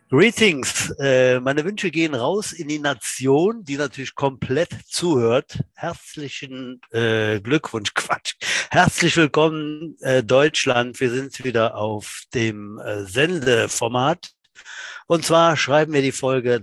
Greetings. Meine Wünsche gehen raus in die Nation, die natürlich komplett zuhört. Herzlichen Glückwunsch, Quatsch. Herzlich willkommen, Deutschland. Wir sind wieder auf dem Sendeformat. Und zwar schreiben wir die Folge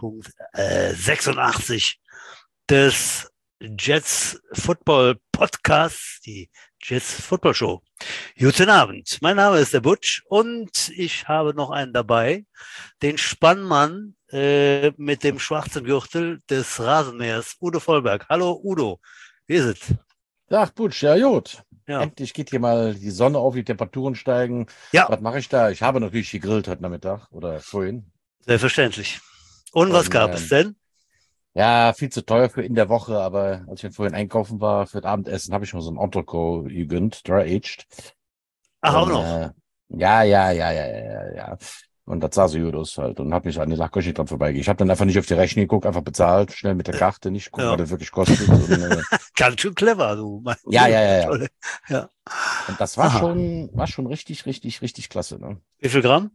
3.86 des Jets Football Podcasts, die Jets Football Show. Guten Abend, mein Name ist der Butch und ich habe noch einen dabei, den Spannmann mit dem schwarzen Gürtel des Rasenmähers, Udo Vollberg. Hallo Udo, wie ist es? Ach, Butch, ja gut. Ja, Endlich geht hier mal die Sonne auf, die Temperaturen steigen. ja, Was mache ich da? Ich habe natürlich gegrillt heute Nachmittag oder vorhin. selbstverständlich. Und was Und gab es denn? ja, viel zu teuer für in der Woche, aber als ich vorhin einkaufen war für das Abendessen, habe ich mir so ein Entrecot gegönnt, dry-aged. Ach, auch Und noch. ja. Und das sah so gut aus halt. Und habe mich an die Sachküche dran vorbeigegangen. Ich habe dann einfach nicht auf die Rechnung geguckt, einfach bezahlt, schnell mit der Karte, nicht gucken, was Ja, das wirklich kostet. Und, ganz schön clever, du, mein ja, Lieber. ja, ja, ja. Tolle. Ja. Und das Aha. war schon richtig klasse, ne? Wie viel Gramm?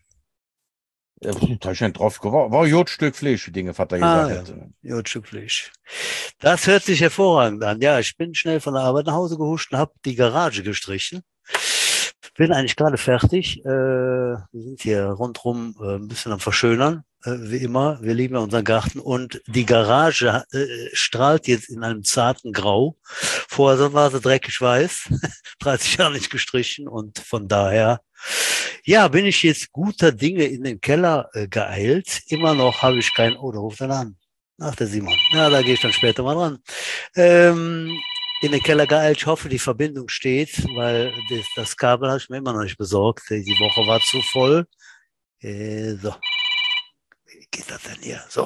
Da stand drauf, war ein Stück Fleisch, wie Dinge Vater Ah gesagt ja, hat. ja, Stück Fleisch. Das hört sich hervorragend an. Ja, ich bin schnell von der Arbeit nach Hause gehuscht und habe die Garage gestrichen. Bin eigentlich gerade fertig. Wir sind hier rundrum ein bisschen am Verschönern, wie immer. Wir lieben ja unseren Garten und die Garage strahlt jetzt in einem zarten Grau. Vorher war sie dreckig weiß, 30 Jahre nicht gestrichen und von daher, ja, bin ich jetzt guter Dinge in den Keller geeilt. Immer noch habe ich kein, oh, da ruft er an. Ach, der Simon. Ja, da gehe ich dann später mal dran. Ähm, in den Keller geeilt. Ich hoffe, die Verbindung steht, weil das Kabel habe ich mir immer noch nicht besorgt. Die Woche war zu voll. So, wie geht das denn hier? So.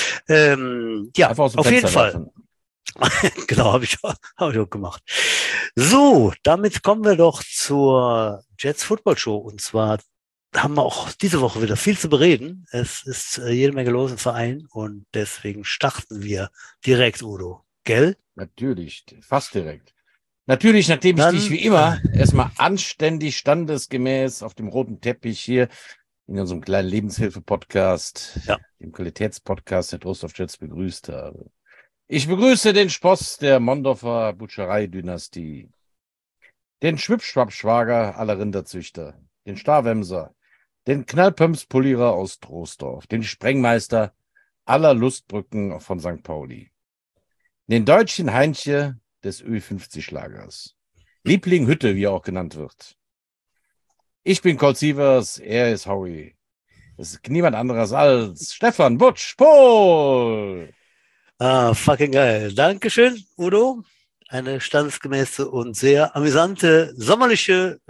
Ja, Einfach aus dem auf jeden Fenster Fall. werfen. Genau, hab ich auch gemacht. So, damit kommen wir doch zur Jets Football Show. Und zwar haben wir auch diese Woche wieder viel zu bereden. Es ist jede Menge los im Verein und deswegen starten wir direkt, Udo. Gell? Natürlich, fast direkt. Natürlich, nachdem ich dich Dann, wie immer erstmal anständig, standesgemäß auf dem roten Teppich hier in unserem kleinen Lebenshilfe-Podcast, ja. dem Qualitätspodcast der Trost of Jets begrüßt habe. Ich begrüße den Spross der Mondorfer Butcherei-Dynastie, den Schwipschwapp-Schwager aller Rinderzüchter, den Starwemser, den Knallpöms-Polierer aus Troisdorf, den Sprengmeister aller Lustbrücken von St. Pauli, den deutschen Heintje des Ö50-Lagers, Liebling Hütte, wie er auch genannt wird. Ich bin Colt Sievers, er ist Howie. Es ist niemand anderes als Stefan Butch Pohl. Ah, fucking geil. Dankeschön, Udo. Eine standesgemäße und sehr amüsante sommerliche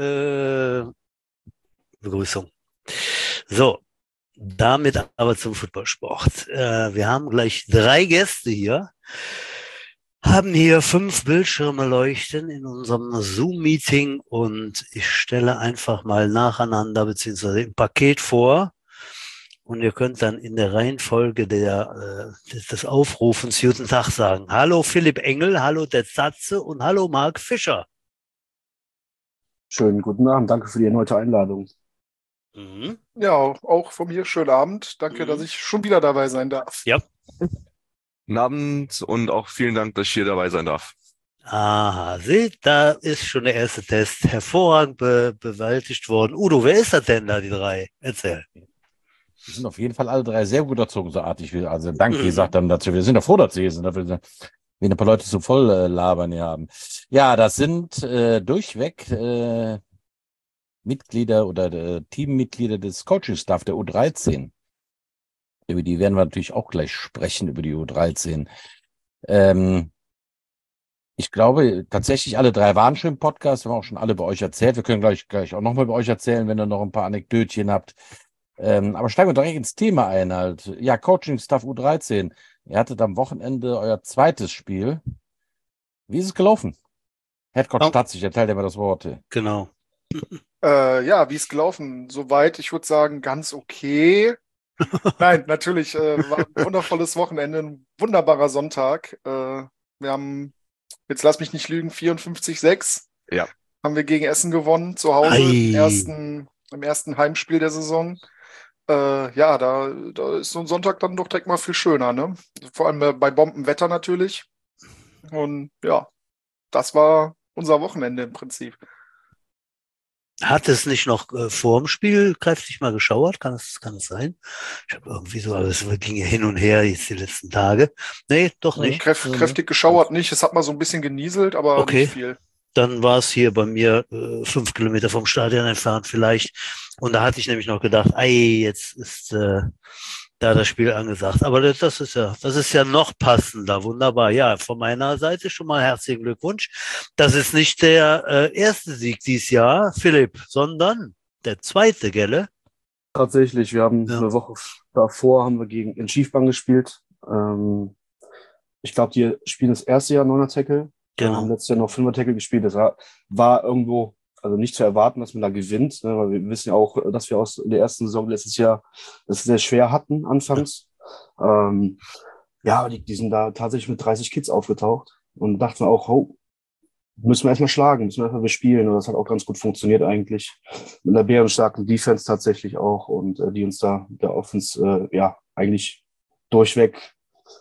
Begrüßung. So, damit aber zum Footballsport. Wir haben gleich 3 Gäste hier, haben hier 5 Bildschirme leuchten in unserem Zoom-Meeting und ich stelle einfach mal nacheinander beziehungsweise im Paket vor. Und ihr könnt dann in der Reihenfolge des Aufrufens guten Tag sagen. Hallo Philipp Engel, hallo der Zatze und hallo Marc Fischer. Schönen guten Abend, danke für die erneute Einladung. Mhm. Ja, auch von mir schönen Abend. Danke, dass ich schon wieder dabei sein darf. Ja. Guten Abend und auch vielen Dank, dass ich hier dabei sein darf. Aha, seht, da ist schon der erste Test hervorragend bewältigt worden. Udo, wer ist das denn da, die 3? Erzähl. Die sind auf jeden Fall alle 3 sehr gut erzogen, so artig. Also danke, gesagt dann dazu. Wir sind ja froh, dass sie hier sind, dafür, wir ein paar Leute so voll labern hier haben. Ja, das sind durchweg Mitglieder oder Teammitglieder des Coaching-Staff der U13. Über die werden wir natürlich auch gleich sprechen, über die U13. Ich glaube, tatsächlich alle 3 waren schon im Podcast, wir haben auch schon alle bei euch erzählt. Wir können gleich auch nochmal bei euch erzählen, wenn ihr noch ein paar Anekdötchen habt. Aber steigen wir direkt ins Thema ein halt. Ja, Coaching-Staff U13. Ihr hattet am Wochenende euer zweites Spiel. Wie ist es gelaufen? Headcoach Statzig, erzählt mir das Wort. Genau. Ja, wie ist gelaufen? Soweit, ich würde sagen, ganz okay. Nein, natürlich war ein wundervolles Wochenende, ein wunderbarer Sonntag. Wir haben, jetzt lass mich nicht lügen, 54-6 Ja. haben wir gegen Essen gewonnen, zu Hause im ersten Heimspiel der Saison. Ja, da ist so ein Sonntag dann doch direkt mal viel schöner, ne? Vor allem bei Bombenwetter natürlich. Und ja, das war unser Wochenende im Prinzip. Hat es nicht noch vor dem Spiel kräftig mal geschauert? Kann es sein? Ich habe irgendwie so, aber es ging ja hin und her jetzt die letzten Tage. Nee, doch nicht. Kräftig geschauert nicht. Es hat mal so ein bisschen genieselt, aber nicht Okay, viel. dann war es hier bei mir 5 Kilometer vom Stadion entfernt vielleicht. Und da hatte ich nämlich noch gedacht, ei, jetzt ist da das Spiel angesagt. Aber das ist ja noch passender. Wunderbar. Ja, von meiner Seite schon mal herzlichen Glückwunsch. Das ist nicht der erste Sieg dieses Jahr, Philipp, sondern der zweite, gell? Tatsächlich, wir haben Ja, eine Woche davor haben wir gegen in Schiefbahn gespielt. Ich glaube, die spielen das erste Jahr 9er Tackle, haben genau. letztes Jahr noch 5er Tackle gespielt. Das war irgendwo, also nicht zu erwarten, dass man da gewinnt, ne, weil wir wissen ja auch, dass wir aus der ersten Saison letztes Jahr es sehr schwer hatten Ja. anfangs. Ähm, ja, die sind da tatsächlich mit 30 Kids aufgetaucht und dachten auch, oh, müssen wir erstmal schlagen, müssen wir erstmal bespielen. Und das hat auch ganz gut funktioniert eigentlich. Mit einer bärenstarken Defense tatsächlich auch und die uns da der Offense ja eigentlich durchweg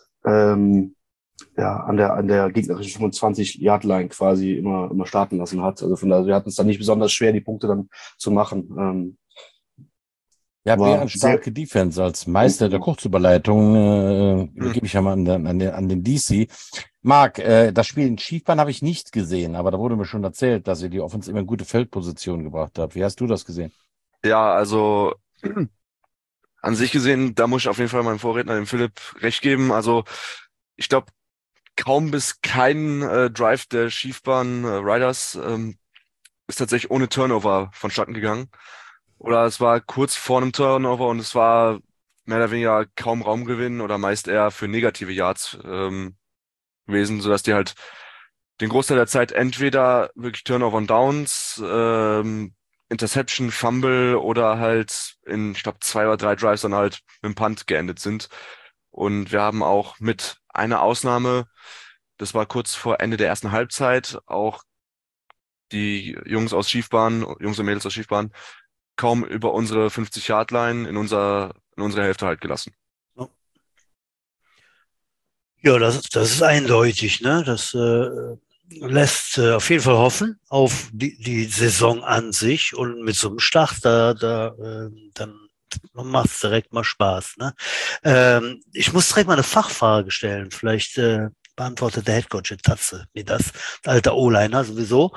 ja, an der gegnerischen 25-Yard-Line quasi immer starten lassen hat. Also von daher, wir hatten es dann nicht besonders schwer, die Punkte dann zu machen. Ja, War sehr, bärenstarke Defense als Meister der Kurzüberleitung übergebe ich ja mal an den DC. Marc, das Spiel in Schiefbahn habe ich nicht gesehen, aber da wurde mir schon erzählt, dass ihr die Offense immer in gute Feldposition gebracht habt. Wie hast du das gesehen? Ja, also an sich gesehen, da muss ich auf jeden Fall meinem Vorredner, dem Philipp, recht geben. Also ich glaube, kaum bis kein Drive der Schiefbahn Riders ist tatsächlich ohne Turnover vonstatten gegangen. Oder es war kurz vor einem Turnover und es war mehr oder weniger kaum Raumgewinn oder meist eher für negative Yards gewesen, sodass die halt den Großteil der Zeit entweder wirklich Turnover und Downs, Interception, Fumble oder halt in, ich glaube, 2 oder 3 Drives dann halt mit dem Punt geendet sind. Und wir haben auch mit einer Ausnahme, das war kurz vor Ende der ersten Halbzeit, auch die Jungs und Mädels aus Schiefbahn, kaum über unsere 50-Yard-Line in unserer Hälfte halt gelassen. Ja, das ist eindeutig, ne? Das lässt auf jeden Fall hoffen auf die Saison an sich und mit so einem Start, dann macht es direkt mal Spaß, ne? Ich muss direkt mal eine Fachfrage stellen. Vielleicht beantwortet der Headcoach jetzt Tatze mir das, alter O-Liner sowieso.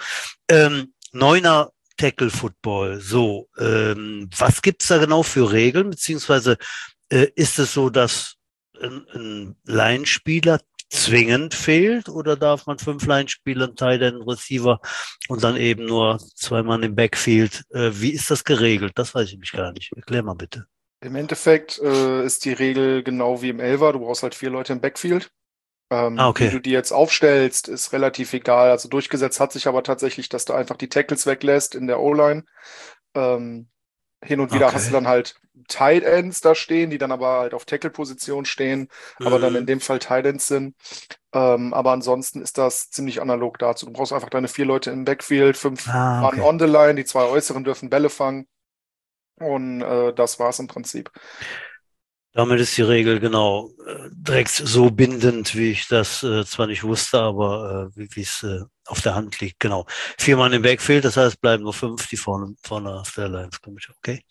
Neuner Tackle Football, so, was gibt's da genau für Regeln, beziehungsweise ist es so, dass ein Line-Spieler zwingend fehlt oder darf man 5 Line-Spieler, einen Tight End, Receiver und dann eben nur 2 Mann im Backfield? Wie ist das geregelt? Das weiß ich mich gar nicht. Erklär mal bitte. Im Endeffekt ist die Regel genau wie im Elfer. Du brauchst halt 4 Leute im Backfield. Ah, Wie okay. du die jetzt aufstellst, ist relativ egal. Also durchgesetzt hat sich aber tatsächlich, dass du einfach die Tackles weglässt in der O-Line. Ähm, Hin und wieder hast du Okay. dann halt Tight Ends da stehen, die dann aber halt auf Tackle-Position stehen, aber dann in Mhm. dem Fall Tight Ends sind. Aber ansonsten ist das ziemlich analog dazu. Du brauchst einfach deine 4 Leute im Backfield, 5 Ah, Mann okay. on the line, die 2 Äußeren dürfen Bälle fangen und das war's im Prinzip. Damit ist die Regel genau direkt so bindend, wie ich das zwar nicht wusste, aber wie es auf der Hand liegt. Genau. 4 Mann im Backfield, das heißt, bleiben nur 5, die vorne auf der Line kommen. Okay.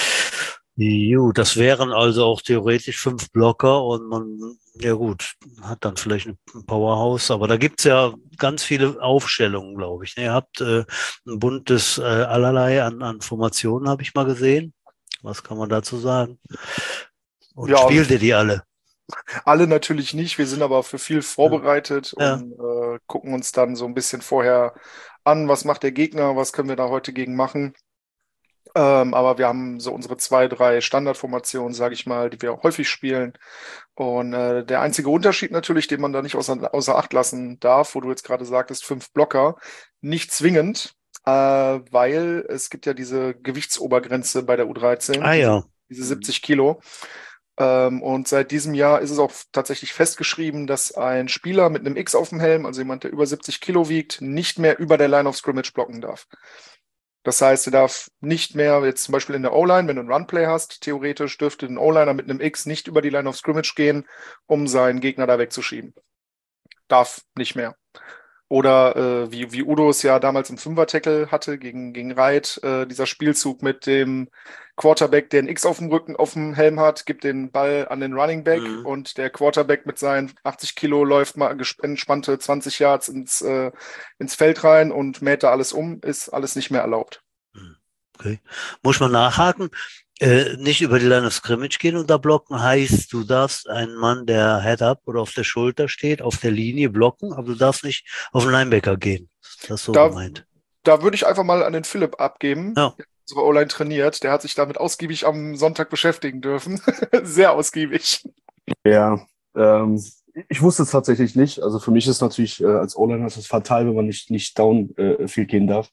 Gut, das wären also auch theoretisch 5 Blocker und man, ja gut, hat dann vielleicht ein Powerhouse, aber da gibt's ja ganz viele Aufstellungen, glaube ich. Ne? Ihr habt ein buntes allerlei an Formationen, habe ich mal gesehen. Was kann man dazu sagen? Und Ja, spielt ihr die alle? alle natürlich nicht. Wir sind aber für viel Ja, vorbereitet ja. und gucken uns dann so ein bisschen vorher an, was macht der Gegner, was können wir da heute gegen machen. Aber wir haben so unsere 2, 3 Standardformationen, sage ich mal, die wir auch häufig spielen. Und der einzige Unterschied natürlich, den man da nicht außer Acht lassen darf, wo du jetzt gerade sagtest, 5 Blocker, nicht zwingend, weil es gibt ja diese Gewichtsobergrenze bei der U13, Ah ja. diese 70 Kilo. Und seit diesem Jahr ist es auch tatsächlich festgeschrieben, dass ein Spieler mit einem X auf dem Helm, also jemand, der über 70 Kilo wiegt, nicht mehr über der Line of Scrimmage blocken darf. Das heißt, er darf nicht mehr, jetzt zum Beispiel in der O-Line, wenn du einen Runplay hast, theoretisch dürfte ein O-Liner mit einem X nicht über die Line of Scrimmage gehen, um seinen Gegner da wegzuschieben. Darf nicht mehr. Oder wie Udo es ja damals im Fünfer-Tackle hatte gegen Reit, dieser Spielzug mit dem Quarterback, der ein X auf dem Rücken, auf dem Helm hat, gibt den Ball an den Running Back und der Quarterback mit seinen 80 Kilo läuft mal entspannte 20 Yards ins Feld rein und mäht da alles um, ist alles nicht mehr erlaubt. Okay. Muss man nachhaken? Nicht über die Line of Scrimmage gehen und da blocken heißt, du darfst einen Mann, der Head-Up oder auf der Schulter steht, auf der Linie blocken, aber du darfst nicht auf den Linebacker gehen. Das ist so gemeint. Da würde ich einfach mal an den Philipp abgeben. Ja. Unsere O-Line trainiert. Der hat sich damit ausgiebig am Sonntag beschäftigen dürfen. Sehr ausgiebig. Ja, ich wusste es tatsächlich nicht. Also für mich ist natürlich als O-Liner ist es fatal, wenn man nicht downfield gehen darf.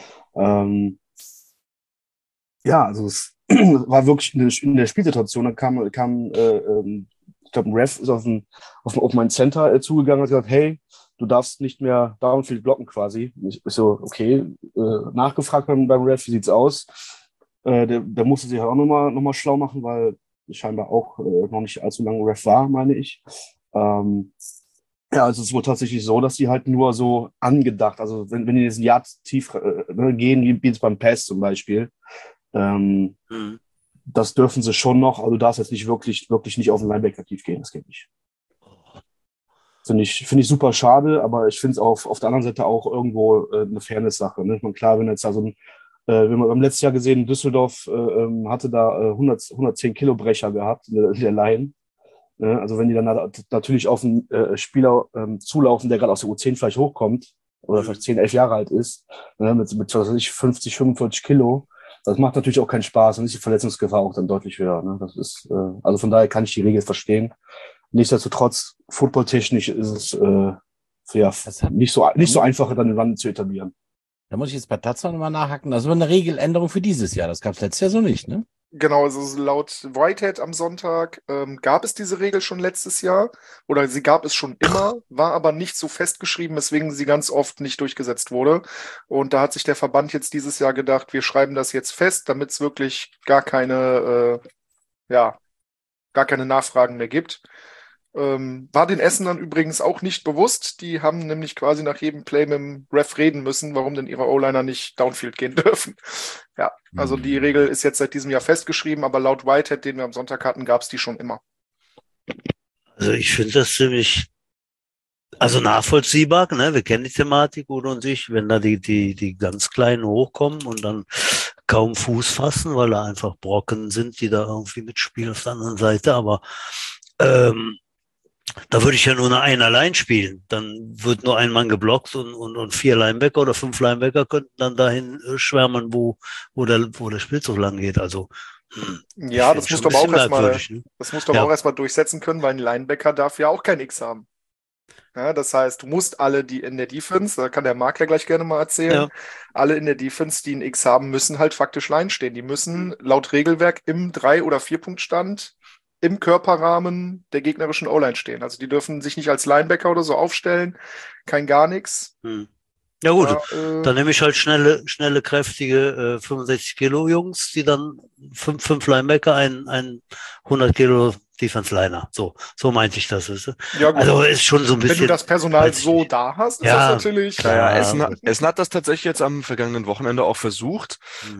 Ja, also es war wirklich in der Spielsituation, da kam ich glaube, ein Ref ist auf meinen Center zugegangen und hat gesagt, hey, du darfst nicht mehr Downfield blocken quasi. Ich so, okay, nachgefragt beim Ref, wie sieht's aus? Der musste sich halt auch nochmal schlau machen, weil scheinbar auch noch nicht allzu lange Ref war, meine ich. Ja, also es ist wohl tatsächlich so, dass die halt nur so angedacht, also wenn die diesen Yard tief gehen, wie jetzt beim Pass zum Beispiel, das dürfen sie schon noch, aber du darfst jetzt nicht wirklich nicht auf den Linebacker tief gehen, das geht nicht. Finde ich super schade, aber ich finde es auf der anderen Seite auch irgendwo eine Fairness-Sache. Ne? Ich meine, klar, wenn jetzt da wenn man beim letzten Jahr gesehen, Düsseldorf hatte da 110 Kilo Brecher gehabt in der Line. Also wenn die dann natürlich auf einen Spieler zulaufen, der gerade aus der U10 vielleicht hochkommt oder vielleicht 10, 11 Jahre alt ist, mit was weiß ich, 50, 45 Kilo, das macht natürlich auch keinen Spaß und ist die Verletzungsgefahr auch dann deutlich höher. Ne? Das ist, also von daher kann ich die Regel verstehen. Nichtsdestotrotz, footballtechnisch ist es nicht so einfach, dann den Run zu etablieren. Da muss ich jetzt bei Tatsache nochmal nachhaken. Das war eine Regeländerung für dieses Jahr. Das gab es letztes Jahr so nicht, ne? Genau, also laut Whitehead am Sonntag gab es diese Regel schon letztes Jahr oder sie gab es schon immer, war aber nicht so festgeschrieben, weswegen sie ganz oft nicht durchgesetzt wurde. Und da hat sich der Verband jetzt dieses Jahr gedacht, wir schreiben das jetzt fest, damit es wirklich gar keine Nachfragen mehr gibt. War den Essenern übrigens auch nicht bewusst. Die haben nämlich quasi nach jedem Play mit dem Ref reden müssen, warum denn ihre O-Liner nicht downfield gehen dürfen. Ja, also die Regel ist jetzt seit diesem Jahr festgeschrieben, aber laut Whitehead, den wir am Sonntag hatten, gab es die schon immer. Also ich finde das ziemlich, nachvollziehbar, ne? Wir kennen die Thematik, Udo und ich, wenn da die ganz Kleinen hochkommen und dann kaum Fuß fassen, weil da einfach Brocken sind, die da irgendwie mitspielen auf der anderen Seite, aber da würde ich ja nur eine allein spielen. Dann wird nur ein Mann geblockt und 4 Linebacker oder 5 Linebacker könnten dann dahin schwärmen, wo der Spielzug lang geht. Also, ja, das musst du aber auch ne? auch erstmal durchsetzen können, weil ein Linebacker darf ja auch kein X haben. Ja, das heißt, du musst alle, die in der Defense, da kann der Marc ja gleich gerne mal erzählen, alle in der Defense, die ein X haben, müssen halt faktisch Line stehen. Die müssen laut Regelwerk im 3- oder 4-Punkt-Stand im Körperrahmen der gegnerischen O-Line stehen. Also die dürfen sich nicht als Linebacker oder so aufstellen, kein gar nichts. Ja gut, dann nehme ich halt schnelle, kräftige 65 Kilo Jungs, die dann 5 Linebacker, ein 100 Kilo Defense Liner. So meinte ich das. Ist. Ja, gut. Also ist schon so ein bisschen. Wenn du das Personal so da hast, ist das natürlich. Naja, Essen hat das tatsächlich jetzt am vergangenen Wochenende auch versucht.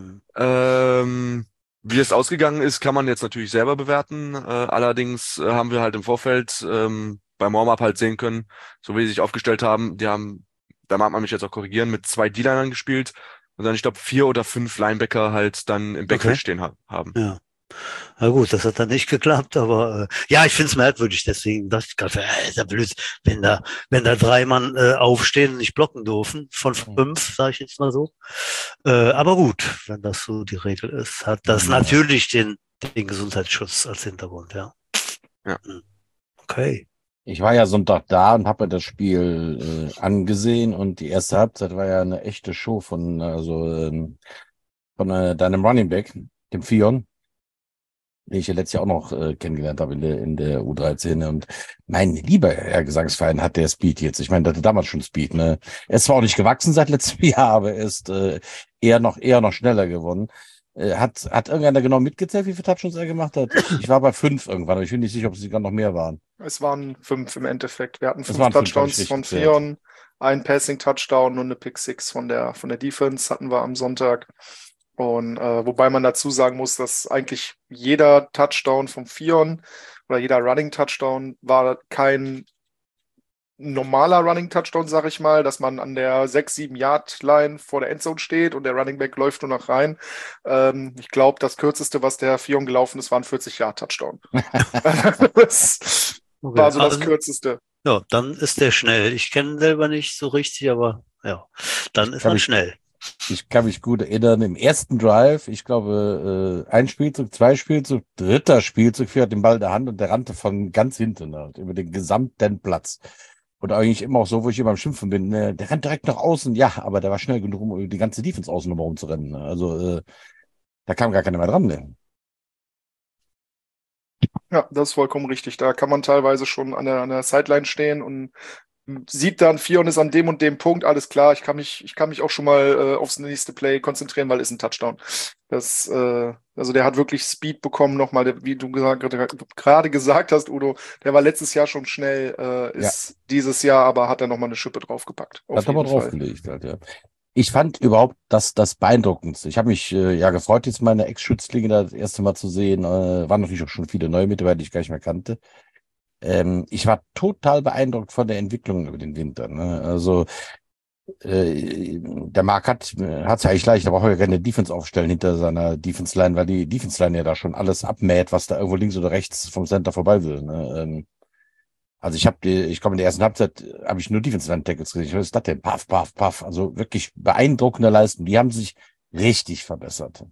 Wie es ausgegangen ist, kann man jetzt natürlich selber bewerten. Allerdings haben wir halt im Vorfeld beim Warm-Up halt sehen können, so wie sie sich aufgestellt haben, da mag man mich jetzt auch korrigieren, mit 2 D-Linern gespielt und dann, ich glaube, 4 oder 5 Linebacker halt dann im Backfield stehen haben. Ja. Na gut, das hat dann nicht geklappt, aber ja, ich finde es merkwürdig, deswegen dachte ich gerade, ist ja blöd, wenn da 3 Mann aufstehen und nicht blocken dürfen, von 5, sage ich jetzt mal so. Aber gut, wenn das so die Regel ist, hat das natürlich den Gesundheitsschutz als Hintergrund, ja. Okay. Ich war ja Sonntag da und habe mir das Spiel angesehen und die erste Halbzeit war ja eine echte Show von deinem Running Back, dem Fion. den ich ja letztes Jahr auch noch kennengelernt habe in der U13. Und mein lieber Herr Gesangsverein hat der Speed jetzt. Ich meine, der hatte damals schon Speed. Ne? Er ist zwar auch nicht gewachsen seit letztem Jahr, aber er ist eher noch schneller geworden. Hat irgendeiner genau mitgezählt, wie viele Touchdowns er gemacht hat? Ich war bei 5 irgendwann, aber ich bin nicht sicher, ob es sogar noch mehr waren. Es waren 5 im Endeffekt. Wir hatten Es 5 waren 5, habe ich Touchdowns richtig von gezählt. Fion, ein Passing-Touchdown und eine Pick-Six von der Defense hatten wir am Sonntag. Und wobei man dazu sagen muss, dass eigentlich jeder Touchdown vom Fion oder jeder Running-Touchdown war kein normaler Running-Touchdown, sag ich mal, dass man an der 6-7-Yard-Line vor der Endzone steht und der Running Back läuft nur noch rein. Ich glaube, das kürzeste, was der Fion gelaufen ist, war ein 40-Yard-Touchdown. Das Okay. war so das Also, kürzeste. ja, dann ist der schnell. Ich kenne ihn selber nicht so richtig, aber ja, dann ist Kann man ich- schnell. Ich kann mich gut erinnern, im ersten Drive, ich glaube, ein Spielzug, 2 Spielzug, 3. Spielzug, Fion hat den Ball in der Hand und der rannte von ganz hinten halt, über den gesamten Platz. Und eigentlich immer auch so, wo ich immer am Schimpfen bin, ne, der rennt direkt nach außen, ja, aber der war schnell genug, um die ganze Defense außen rum zu rennen. Ne? Also, da kam gar keiner mehr dran. Ne? Ja, das ist vollkommen richtig. Da kann man teilweise schon an der Sideline stehen und sieht dann, Fion ist an dem und dem Punkt, alles klar, ich kann mich auch schon mal aufs nächste Play konzentrieren, weil ist ein Touchdown. Also der hat wirklich Speed bekommen, nochmal, wie du gerade gesagt hast, Udo, der war letztes Jahr schon schnell, ist dieses Jahr, aber hat er nochmal eine Schippe draufgepackt. Auf Hat aber jeden Fall. draufgelegt halt, ja. Ich fand überhaupt das Beeindruckendste. Ich habe mich ja gefreut, jetzt meine Ex-Schützlinge das erste Mal zu sehen. Waren natürlich auch schon viele neue Mitarbeiter, die ich gar nicht mehr kannte. Ich war total beeindruckt von der Entwicklung über den Winter. Ne? Also der Marc hat's ja eigentlich leicht, aber auch ja gerne Defense aufstellen hinter seiner Defense-Line, weil die Defense-Line ja da schon alles abmäht, was da irgendwo links oder rechts vom Center vorbei will. Ne? Also ich komme in der ersten Halbzeit, habe ich nur Defense-Line-Tackles gesehen. Was ist das denn? Paff, paff, paff. Also wirklich beeindruckende Leistung. Die haben sich richtig verbessert.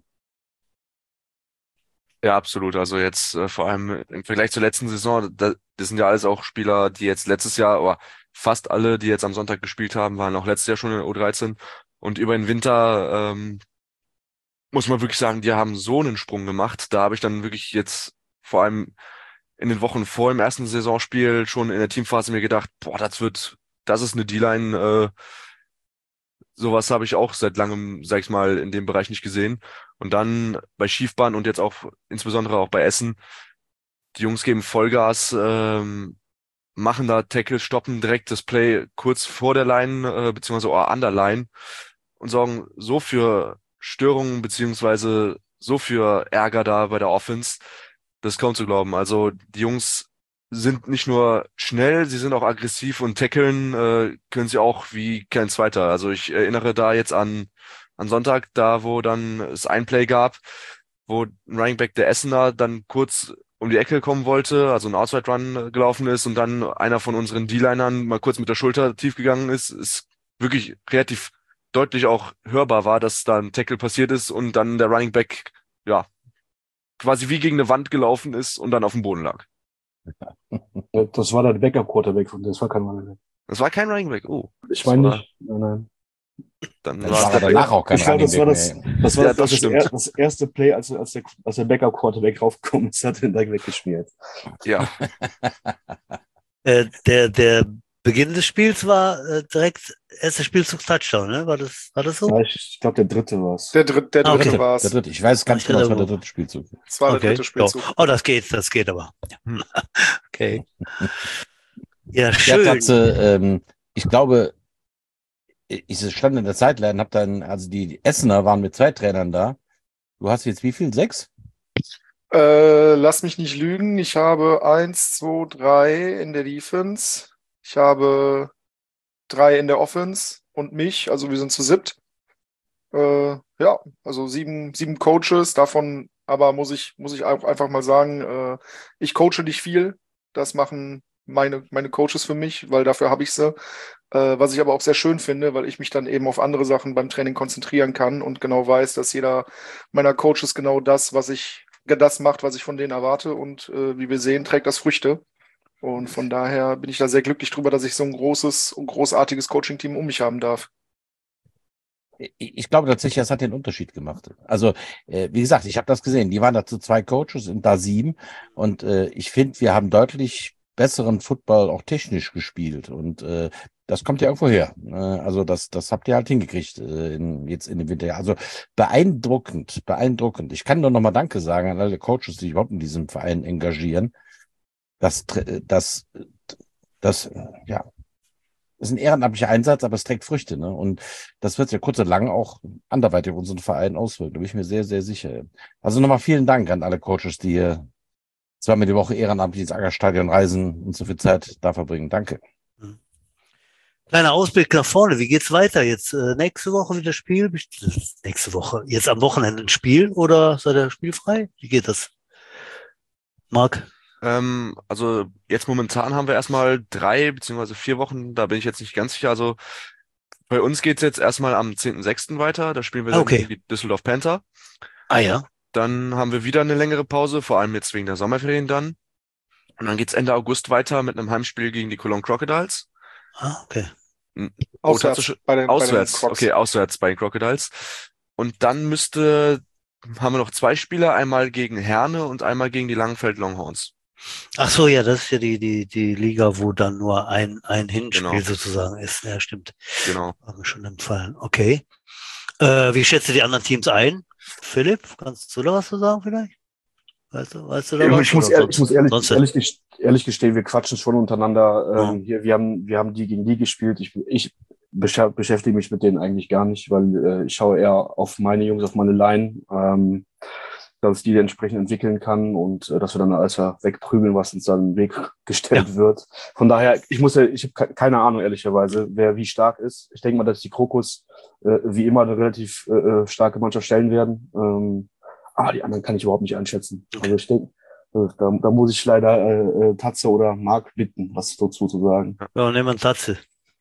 Ja, absolut. Also jetzt vor allem im Vergleich zur letzten Saison, das sind ja alles auch Spieler, die jetzt letztes Jahr, aber fast alle, die jetzt am Sonntag gespielt haben, waren auch letztes Jahr schon in der U13. Und über den Winter muss man wirklich sagen, die haben so einen Sprung gemacht. Da habe ich dann wirklich jetzt vor allem in den Wochen vor dem ersten Saisonspiel schon in der Teamphase mir gedacht, boah, das ist eine D-Line, sowas habe ich auch seit langem, sag ich mal, in dem Bereich nicht gesehen. Und dann bei Schiefbahn und jetzt auch insbesondere auch bei Essen, die Jungs geben Vollgas, machen da Tackle, stoppen direkt das Play kurz vor der Line, beziehungsweise auch an der Line und sorgen so für Störungen, beziehungsweise so für Ärger da bei der Offense, das ist kaum zu glauben. Also die Jungs sind nicht nur schnell, sie sind auch aggressiv und tackeln können sie auch wie kein zweiter. Also ich erinnere da jetzt an Sonntag, da wo dann es ein Play gab, wo ein Running Back der Essener dann kurz um die Ecke kommen wollte, also ein Outside Run gelaufen ist und dann einer von unseren D-Linern mal kurz mit der Schulter tief gegangen ist wirklich relativ deutlich auch hörbar war, dass da ein Tackle passiert ist und dann der Running Back ja quasi wie gegen eine Wand gelaufen ist und dann auf dem Boden lag. Das war der Backup-Quarterback von das war kein Running Back. Das war kein Running Back. Oh, Ich das meine war- nicht. Nein. dann Dann war war es er der danach auch kein Ich glaube, Running das war Back das, mehr. das, war Ja, das, das stimmt. das erste Play, als der Backup-Quarterback raufgekommen ist, hat er den direkt weggeschmiert. Ja, Der Beginn des Spiels war direkt erster Spielzug Touchdown, ne? War das so? Ja, ich glaube, der dritte war es. Der dritte Ah, okay. war Der es. dritte. Ich weiß ganz Ich genau, es war hatte der wo- dritte Spielzug. Es war der Okay. dritte Spielzug. Oh, das geht aber. Ja. Hm. Okay. Ja, Ja, schön. Glatze, ich glaube, ich stand in der Sideline, hab dann, also die Essener waren mit 2 Trainern da. Du hast jetzt wie viel? 6? Lass mich nicht lügen. Ich habe 1, 2, 3 in der Defense. Ich habe 3 in der Offense und mich. Also wir sind zu 7. Ja, also 7 Coaches. Davon aber muss ich auch einfach mal sagen, ich coache nicht viel. Das machen meine Coaches für mich, weil dafür habe ich sie. Was ich aber auch sehr schön finde, weil ich mich dann eben auf andere Sachen beim Training konzentrieren kann und genau weiß, dass jeder meiner Coaches genau das macht, was ich von denen erwarte. Und wie wir sehen, trägt das Früchte. Und von daher bin ich da sehr glücklich drüber, dass ich so ein großes und großartiges Coaching-Team um mich haben darf. ich glaube tatsächlich, das hat den Unterschied gemacht. Also, wie gesagt, ich habe das gesehen. Die waren dazu 2 Coaches und da 7. Und ich finde, wir haben deutlich besseren Football auch technisch gespielt. Und das kommt ja irgendwo her. Also das habt ihr halt hingekriegt jetzt in dem Winter. Also beeindruckend, beeindruckend. Ich kann nur noch mal Danke sagen an alle Coaches, die sich überhaupt in diesem Verein engagieren. Das, ja, ist ein ehrenamtlicher Einsatz, aber es trägt Früchte, ne? Und das wird sich ja kurz und lang auch anderweitig auf unseren Verein auswirken. Da bin ich mir sehr, sehr sicher. Also nochmal vielen Dank an alle Coaches, die hier zweimal die Woche ehrenamtlich ins Aggerstadion reisen und so viel Zeit da verbringen. Danke. Kleiner Ausblick nach vorne. Wie geht's weiter? Jetzt nächste Woche wieder Spiel? Nächste Woche. Jetzt am Wochenende ein Spiel oder seid ihr spielfrei? Wie geht das? Marc? Also jetzt momentan haben wir erstmal 3 beziehungsweise 4 Wochen, da bin ich jetzt nicht ganz sicher. Also bei uns geht's jetzt erstmal am 10.06. weiter, da spielen wir dann gegen die Düsseldorf Panther. Ah ja. Dann haben wir wieder eine längere Pause, vor allem jetzt wegen der Sommerferien dann. Und dann geht's Ende August weiter mit einem Heimspiel gegen die Cologne Crocodiles. Ah, okay. Auswärts bei den Crocs. Okay, auswärts bei den Crocodiles. Und dann haben wir noch 2 Spiele, einmal gegen Herne und einmal gegen die Langenfeld Longhorns. Ach so, ja, das ist ja die Liga, wo dann nur ein Hinspiel Genau. sozusagen ist. Ja, stimmt. Genau. War mir schon empfallen. Okay. Wie schätzt du die anderen Teams ein? Philipp, kannst du da was zu sagen vielleicht? Weißt du da was? Ich muss ehrlich gestehen, wir quatschen schon untereinander. Hier, wir haben die gegen die gespielt. Ich beschäftige mich mit denen eigentlich gar nicht, weil ich schaue eher auf meine Jungs, auf meine Line, dass die entsprechend entwickeln kann und dass wir dann alles wegprügeln, was uns dann in den Weg gestellt wird. Von daher, ich habe keine Ahnung, ehrlicherweise, wer wie stark ist. Ich denke mal, dass die Krokos wie immer eine relativ starke Mannschaft stellen werden. Aber die anderen kann ich überhaupt nicht einschätzen. Also ich denke, da muss ich leider Tatze oder Marc bitten, was dazu zu sagen. Ja, nehmen wir Tatze.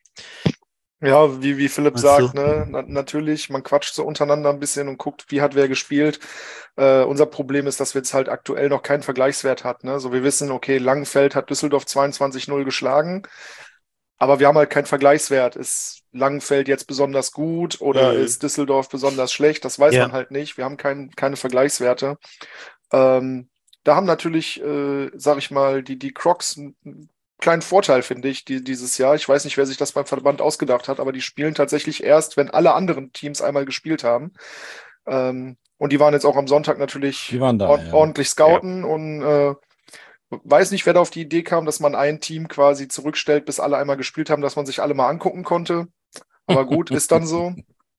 Ja, wie Philipp sagt, ne, natürlich, man quatscht so untereinander ein bisschen und guckt, wie hat wer gespielt. Unser Problem ist, dass wir jetzt halt aktuell noch keinen Vergleichswert hat, ne? So, wir wissen, okay, Langenfeld hat Düsseldorf 22-0 geschlagen, aber wir haben halt keinen Vergleichswert. Ist Langenfeld jetzt besonders gut oder ist Düsseldorf besonders schlecht? Das weiß man halt nicht. Wir haben keine Vergleichswerte. Da haben natürlich, sag ich mal, die Crocs einen kleinen Vorteil, finde ich, dieses Jahr. Ich weiß nicht, wer sich das beim Verband ausgedacht hat, aber die spielen tatsächlich erst, wenn alle anderen Teams einmal gespielt haben. Und die waren jetzt auch am Sonntag natürlich ordentlich scouten und weiß nicht, wer da auf die Idee kam, dass man ein Team quasi zurückstellt, bis alle einmal gespielt haben, dass man sich alle mal angucken konnte. Aber gut, ist dann so.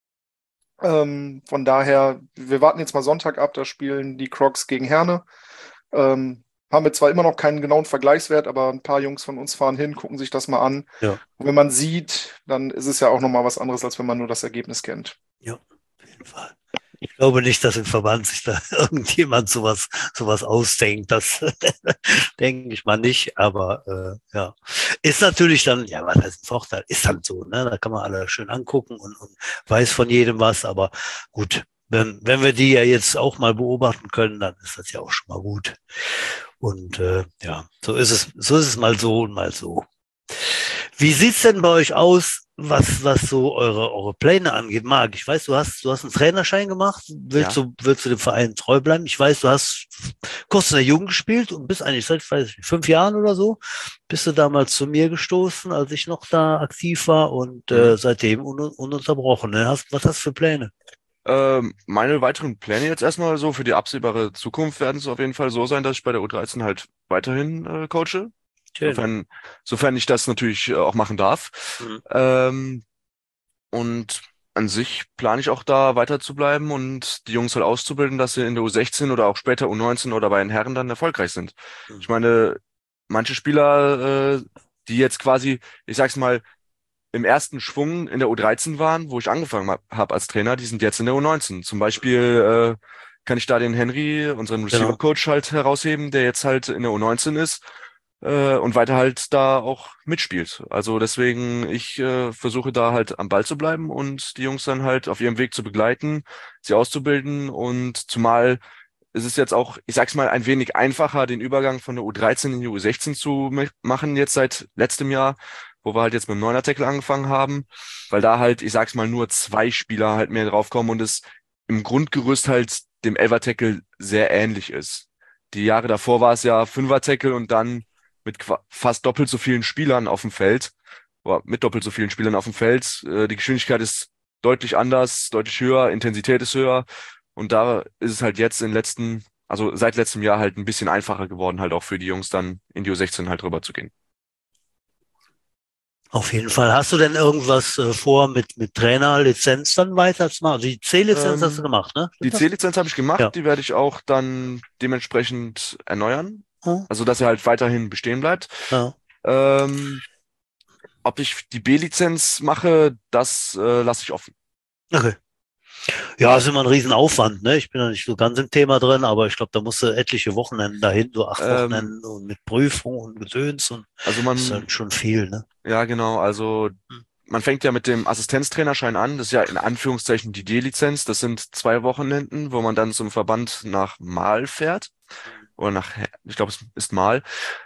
Von daher, wir warten jetzt mal Sonntag ab, da spielen die Crocs gegen Herne. Haben wir zwar immer noch keinen genauen Vergleichswert, aber ein paar Jungs von uns fahren hin, gucken sich das mal an. Ja. Und wenn man sieht, dann ist es ja auch nochmal was anderes, als wenn man nur das Ergebnis kennt. Ja, auf jeden Fall. Ich glaube nicht, dass im Verband sich da irgendjemand sowas ausdenkt. Das denke ich mal nicht. Aber ja, ist natürlich dann, ja, was heißt ein Vorteil? Ist dann so, ne? Da kann man alle schön angucken und weiß von jedem was. Aber gut, wenn wir die ja jetzt auch mal beobachten können, dann ist das ja auch schon mal gut. Und ja, so ist es mal so und mal so. Wie sieht's denn bei euch aus, was so eure Pläne angeht? Marc, ich weiß, du hast einen Trainerschein gemacht. Willst du dem Verein treu bleiben? Ich weiß, du hast kurz in der Jugend gespielt und bist eigentlich seit, weiß ich nicht, 5 Jahren oder so, bist du damals zu mir gestoßen, als ich noch da aktiv war und seitdem ununterbrochen. Ne? Was hast du für Pläne? Meine weiteren Pläne jetzt erstmal so für die absehbare Zukunft werden es auf jeden Fall so sein, dass ich bei der U13 halt weiterhin coache. Sofern ich das natürlich auch machen darf. Und an sich plane ich auch da weiter zu bleiben und die Jungs halt auszubilden, dass sie in der U16 oder auch später U19 oder bei den Herren dann erfolgreich sind. Ich meine, manche Spieler, die jetzt quasi, ich sag's mal, im ersten Schwung in der U13 waren, wo ich angefangen habe als Trainer, die sind jetzt in der U19. Zum Beispiel kann ich da den Henry, unseren Receiver-Coach, halt herausheben, der jetzt halt in der U19 ist und weiter halt da auch mitspielt. Also deswegen, ich versuche da halt am Ball zu bleiben und die Jungs dann halt auf ihrem Weg zu begleiten, sie auszubilden und zumal ist es jetzt auch, ich sag's mal, ein wenig einfacher, den Übergang von der U13 in die U16 zu machen, jetzt seit letztem Jahr, wo wir halt jetzt mit dem 9er-Tackle angefangen haben, weil da halt, ich sag's mal, nur 2 Spieler halt mehr draufkommen und es im Grundgerüst halt dem 11er-Tackle sehr ähnlich ist. Die Jahre davor war es ja 5er-Tackle und dann mit fast doppelt so vielen Spielern auf dem Feld, oder mit doppelt so vielen Spielern auf dem Feld. Die Geschwindigkeit ist deutlich anders, deutlich höher, Intensität ist höher und da ist es halt jetzt also seit letztem Jahr halt ein bisschen einfacher geworden, halt auch für die Jungs dann in die U16 halt rüber zu gehen. Auf jeden Fall. Hast du denn irgendwas vor mit Trainerlizenz dann weiterzumachen? Also die C-Lizenz hast du gemacht, ne? Die Stimmt das? C-Lizenz habe ich gemacht, Ja. die werde ich auch dann dementsprechend erneuern, Ja. also dass er halt weiterhin bestehen bleibt. Ja. Ob ich die B-Lizenz mache, das lasse ich offen. Okay. Ja, ist immer ein Riesenaufwand, ne? Ich bin da nicht so ganz im Thema drin, aber ich glaube, da musst du etliche Wochenenden dahin, so 8 Wochenenden und mit Prüfung und Gedöns und Also das ist dann schon viel, ne? ja genau, also man fängt ja mit dem Assistenztrainerschein an, das ist ja in Anführungszeichen die D-Lizenz, das sind 2 Wochenenden, wo man dann zum Verband nach Marl fährt, oder ich glaube, es ist Marl.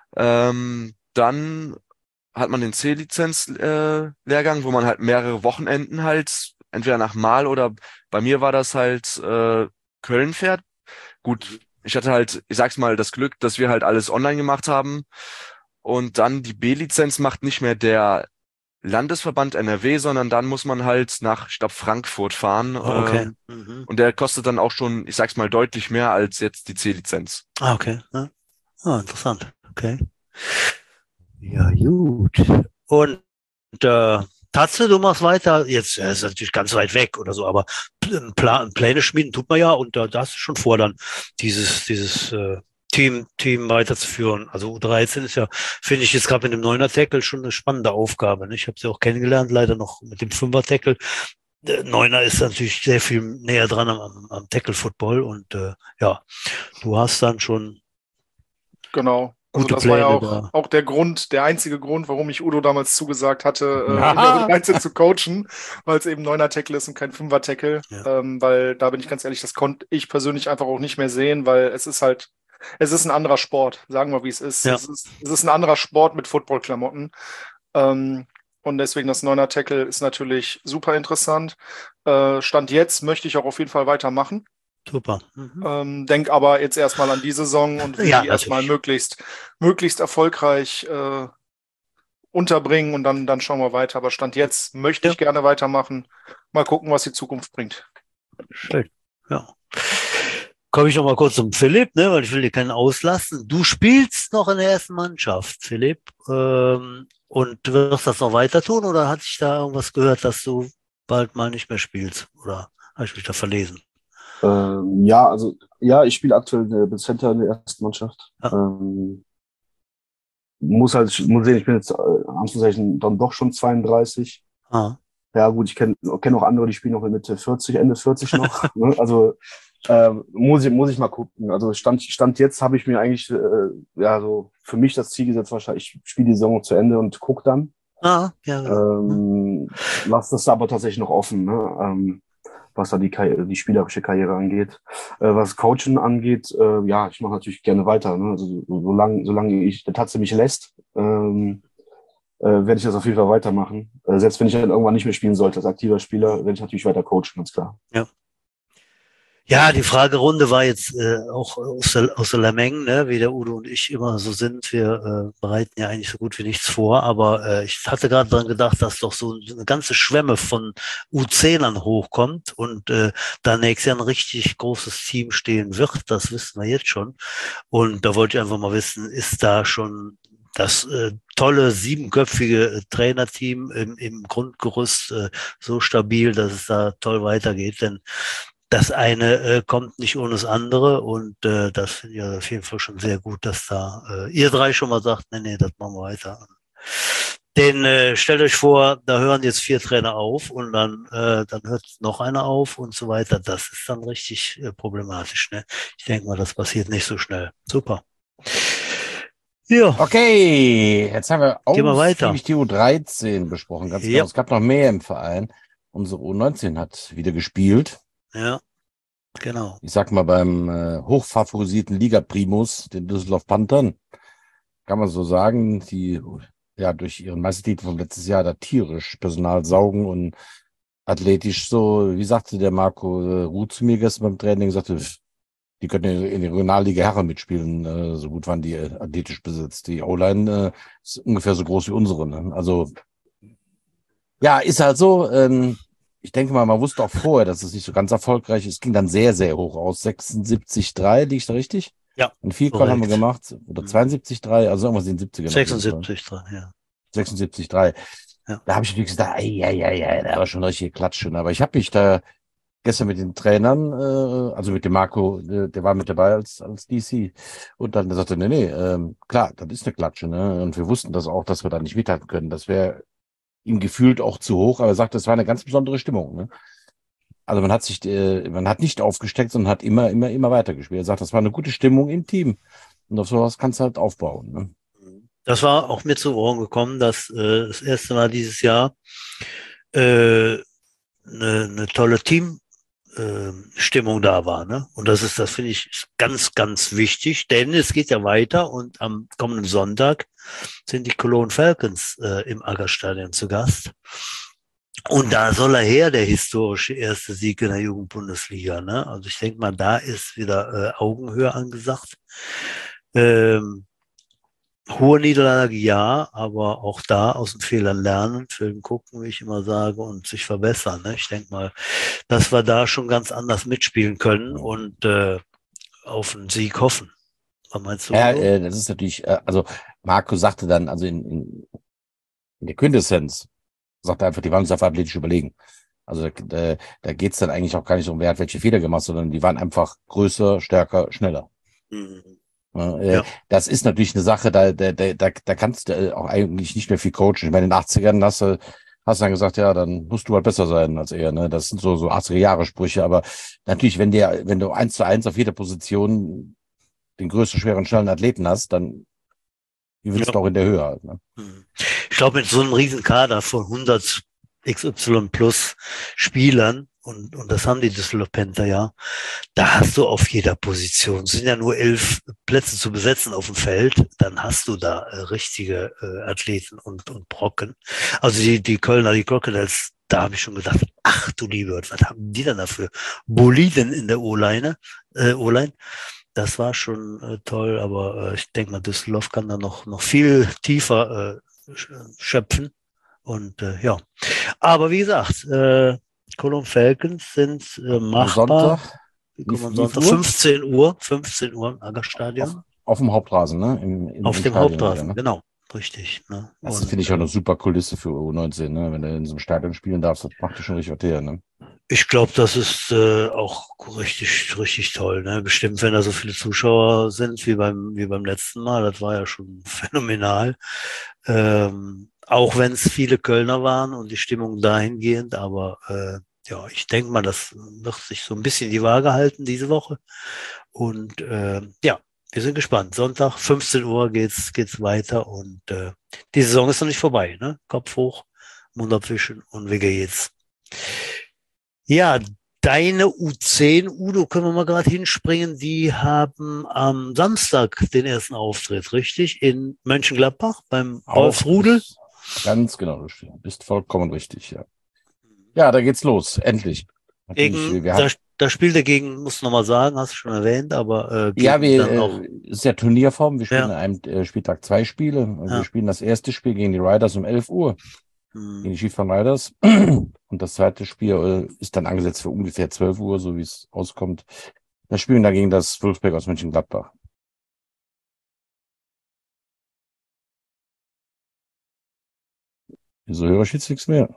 Dann hat man den C-Lizenz-Lehrgang, wo man halt mehrere Wochenenden halt entweder nach Marl oder bei mir war das halt Köln fährt. Gut, ich hatte halt, ich sag's mal, das Glück, dass wir halt alles online gemacht haben. Und dann die B-Lizenz macht nicht mehr der Landesverband NRW, sondern dann muss man halt nach, ich glaube, Frankfurt fahren. Okay. Und der kostet dann auch schon, ich sag's mal, deutlich mehr als jetzt die C-Lizenz. Okay. Ja. Ah, interessant. Okay. Ja, gut. Und Tatze, du machst weiter. Jetzt ist natürlich ganz weit weg oder so, aber Pläne schmieden tut man ja und da hast du schon vor, dann dieses Team weiterzuführen. Also U13 ist ja, finde ich jetzt gerade mit dem 9er-Tackle schon eine spannende Aufgabe. Ne? Ich habe sie auch kennengelernt, leider noch mit dem 5er-Tackle. Der 9er ist natürlich sehr viel näher dran am Tackle-Football und ja, du hast dann schon Genau. Also gute das war ja Pläne auch der einzige Grund, warum ich Udo damals zugesagt hatte, in Ja. der U13 zu coachen, weil es eben 9er-Tackle ist und kein 5er-Tackle. Ja. Weil da bin ich ganz ehrlich, das konnte ich persönlich einfach auch nicht mehr sehen, weil es ist ein anderer Sport, sagen wir, wie es ist. Ja. Es ist ein anderer Sport mit Football-Klamotten. Und deswegen das 9er-Tackle ist natürlich super interessant. Stand jetzt möchte ich auch auf jeden Fall weitermachen. Super. Denk aber jetzt erstmal an die Saison und will Ja, die erstmal natürlich. möglichst erfolgreich unterbringen und dann schauen wir weiter. Aber Stand jetzt möchte ich gerne weitermachen. Mal gucken, was die Zukunft bringt. Schön. Ja. Komme ich noch mal kurz zum Philipp, ne, weil ich will dir keinen auslassen. Du spielst noch in der ersten Mannschaft, Philipp, und wirst das noch weiter tun oder hatte ich da irgendwas gehört, dass du bald mal nicht mehr spielst? Oder habe ich mich da verlesen? Ich spiele aktuell bin Center in der ersten Mannschaft. Ja. Muss sehen, ich bin jetzt Anführungszeichen dann doch schon 32. Ah. Ja gut, ich kenn auch andere, die spielen noch in Mitte 40, Ende 40 noch. Ne? Also muss ich mal gucken. Also Stand jetzt habe ich mir eigentlich so für mich das Ziel gesetzt, wahrscheinlich, ich spiele die Saison zu Ende und gucke dann. Ah, ja, genau. Lass das aber tatsächlich noch offen, ne? Was da die spielerische Karriere angeht. Was Coachen angeht, ich mache natürlich gerne weiter. Ne? Also solange der Tatze mich lässt, werde ich das auf jeden Fall weitermachen. Selbst wenn ich dann irgendwann nicht mehr spielen sollte als aktiver Spieler, werde ich natürlich weiter coachen, ganz klar. Ja. Ja, die Fragerunde war jetzt auch aus der Lameng, ne, wie der Udo und ich immer so sind. Wir bereiten ja eigentlich so gut wie nichts vor, aber ich hatte gerade dran gedacht, dass doch so eine ganze Schwemme von U10ern hochkommt und da nächstes Jahr ein richtig großes Team stehen wird. Das wissen wir jetzt schon. Und da wollte ich einfach mal wissen, ist da schon das tolle 7-köpfige Trainerteam im Grundgerüst so stabil, dass es da toll weitergeht? Denn das eine kommt nicht ohne das andere und das finde ich auf jeden Fall schon sehr gut, dass da ihr 3 schon mal sagt, nee, das machen wir weiter. Denn stellt euch vor, da hören jetzt 4 Trainer auf und dann hört noch einer auf und so weiter. Das ist dann richtig problematisch. Ne? Ich denke mal, das passiert nicht so schnell. Super. Ja. Okay, jetzt haben wir Gehen wir weiter. ausgiebig die U13 besprochen. Ganz genau. Es gab noch mehr im Verein. Unsere U19 hat wieder gespielt. Ja, genau. Ich sag mal beim hochfavorisierten Liga-Primus, den Düsseldorf Panthern, kann man so sagen, die ja durch ihren Meistertitel vom letztes Jahr da tierisch Personal saugen und athletisch so, wie sagte der Marco Ruth zu mir gestern beim Training, sagte, die könnten in der Regionalliga Herren mitspielen, so gut waren die athletisch besetzt. Die O-Line ist ungefähr so groß wie unsere. Ne? Also ja, ist halt so. Ich denke mal, man wusste auch vorher, dass es nicht so ganz erfolgreich ist. Es ging dann sehr, sehr hoch aus. 76,3, liege ich da richtig? Ja, Ein Vielcall haben wir korrekt. gemacht. Oder 72,3, also irgendwas in den 70ern. 76 dran, ja. 76,3. Ja. Da habe ich natürlich gesagt, da war schon richtig Klatschen. Aber ich habe mich da gestern mit den Trainern, also mit dem Marco, der war mit dabei als DC. Und dann sagte er, nee, klar, das ist eine Klatsche. Ne? Und wir wussten das auch, dass wir da nicht mithalten können. Das wäre ihm gefühlt auch zu hoch, aber er sagt, das war eine ganz besondere Stimmung. Ne? Also man hat nicht aufgesteckt, sondern hat immer weitergespielt. Er sagt, das war eine gute Stimmung im Team. Und auf sowas kannst du halt aufbauen. Ne? Das war auch mir zu Ohren gekommen, dass das erste Mal dieses Jahr eine tolle Stimmung da war. Ne? Und das finde ich, ist ganz, ganz wichtig, denn es geht ja weiter und am kommenden Sonntag sind die Cologne Falcons im Aggerstadion zu Gast. Und da soll er her, der historische erste Sieg in der Jugendbundesliga. Ne? Also ich denke mal, da ist wieder Augenhöhe angesagt. Hohe Niederlage, ja, aber auch da aus den Fehlern lernen, Film gucken, wie ich immer sage, und sich verbessern. Ne? Ich denke mal, dass wir da schon ganz anders mitspielen können und auf einen Sieg hoffen. Was meinst du? Ja, das ist natürlich, also Marco sagte dann, also in der Quintessenz, sagt er einfach, die waren uns einfach athletisch überlegen. Also da geht's dann eigentlich auch gar nicht um, wer hat welche Fehler gemacht, sondern die waren einfach größer, stärker, schneller. Mhm. Ja. Das ist natürlich eine Sache, da kannst du auch eigentlich nicht mehr viel coachen. Ich meine, in den 80ern hast du dann gesagt, ja, dann musst du halt besser sein als er. Ne? Das sind so 80er-Jahre-Sprüche. Aber natürlich, wenn du 1:1 auf jeder Position den größten, schweren, schnellen Athleten hast, dann gewinnst du auch in der Höhe halt. Ne? Ich glaube, mit so einem riesen Kader von 100 XY plus Spielern, und das haben die Düsseldorf Panther ja, da hast du auf jeder Position, es sind ja nur 11 Plätze zu besetzen auf dem Feld, dann hast du da richtige Athleten und Brocken. Also die Kölner, die Crocodiles, da habe ich schon gedacht, ach du liebe Gott, was haben die denn dafür? Boliden in der O-Line. Das war schon toll, aber ich denke mal, Düsseldorf kann da noch viel tiefer schöpfen. Und ja, aber wie gesagt, Cologne Falcons sind machbar. Sonntag, 15 Uhr im Aggerstadion. Auf dem Hauptrasen, ne? Auf dem Stadion Hauptrasen, wieder, ne? genau, richtig. Ne? Das finde ich auch eine super Kulisse für U19, ne? Wenn du in so einem Stadion spielen darfst, das macht dir schon richtig was her, ne? Ich glaube, das ist auch richtig toll. Ne? Bestimmt, wenn da so viele Zuschauer sind wie beim letzten Mal, das war ja schon phänomenal. Auch wenn es viele Kölner waren und die Stimmung dahingehend, aber ja, ich denke mal, das wird sich so ein bisschen die Waage halten diese Woche. Und ja, wir sind gespannt. Sonntag, 15 Uhr geht's weiter und die Saison ist noch nicht vorbei. Ne? Kopf hoch, Mund abwischen und wie geht's? Ja, deine U10, Udo, können wir mal gerade hinspringen. Die haben am Samstag den ersten Auftritt, richtig? In Mönchengladbach beim Wolfsrudel. Ganz genau, du bist vollkommen richtig, ja. Ja, da geht's los, endlich. Da spielt er gegen, musst du nochmal sagen, hast du schon erwähnt, aber ja, ist ja Turnierform. Wir spielen an einem Spieltag 2 Spiele. Und wir spielen das erste Spiel gegen die Riders um 11 Uhr. Gegen die Skifahren Riders. Und das zweite Spiel ist dann angesetzt für ungefähr 12 Uhr, so wie es auskommt. Da spielen wir gegen das Wolfsberg aus Mönchengladbach. Wieso höre ich jetzt nichts mehr?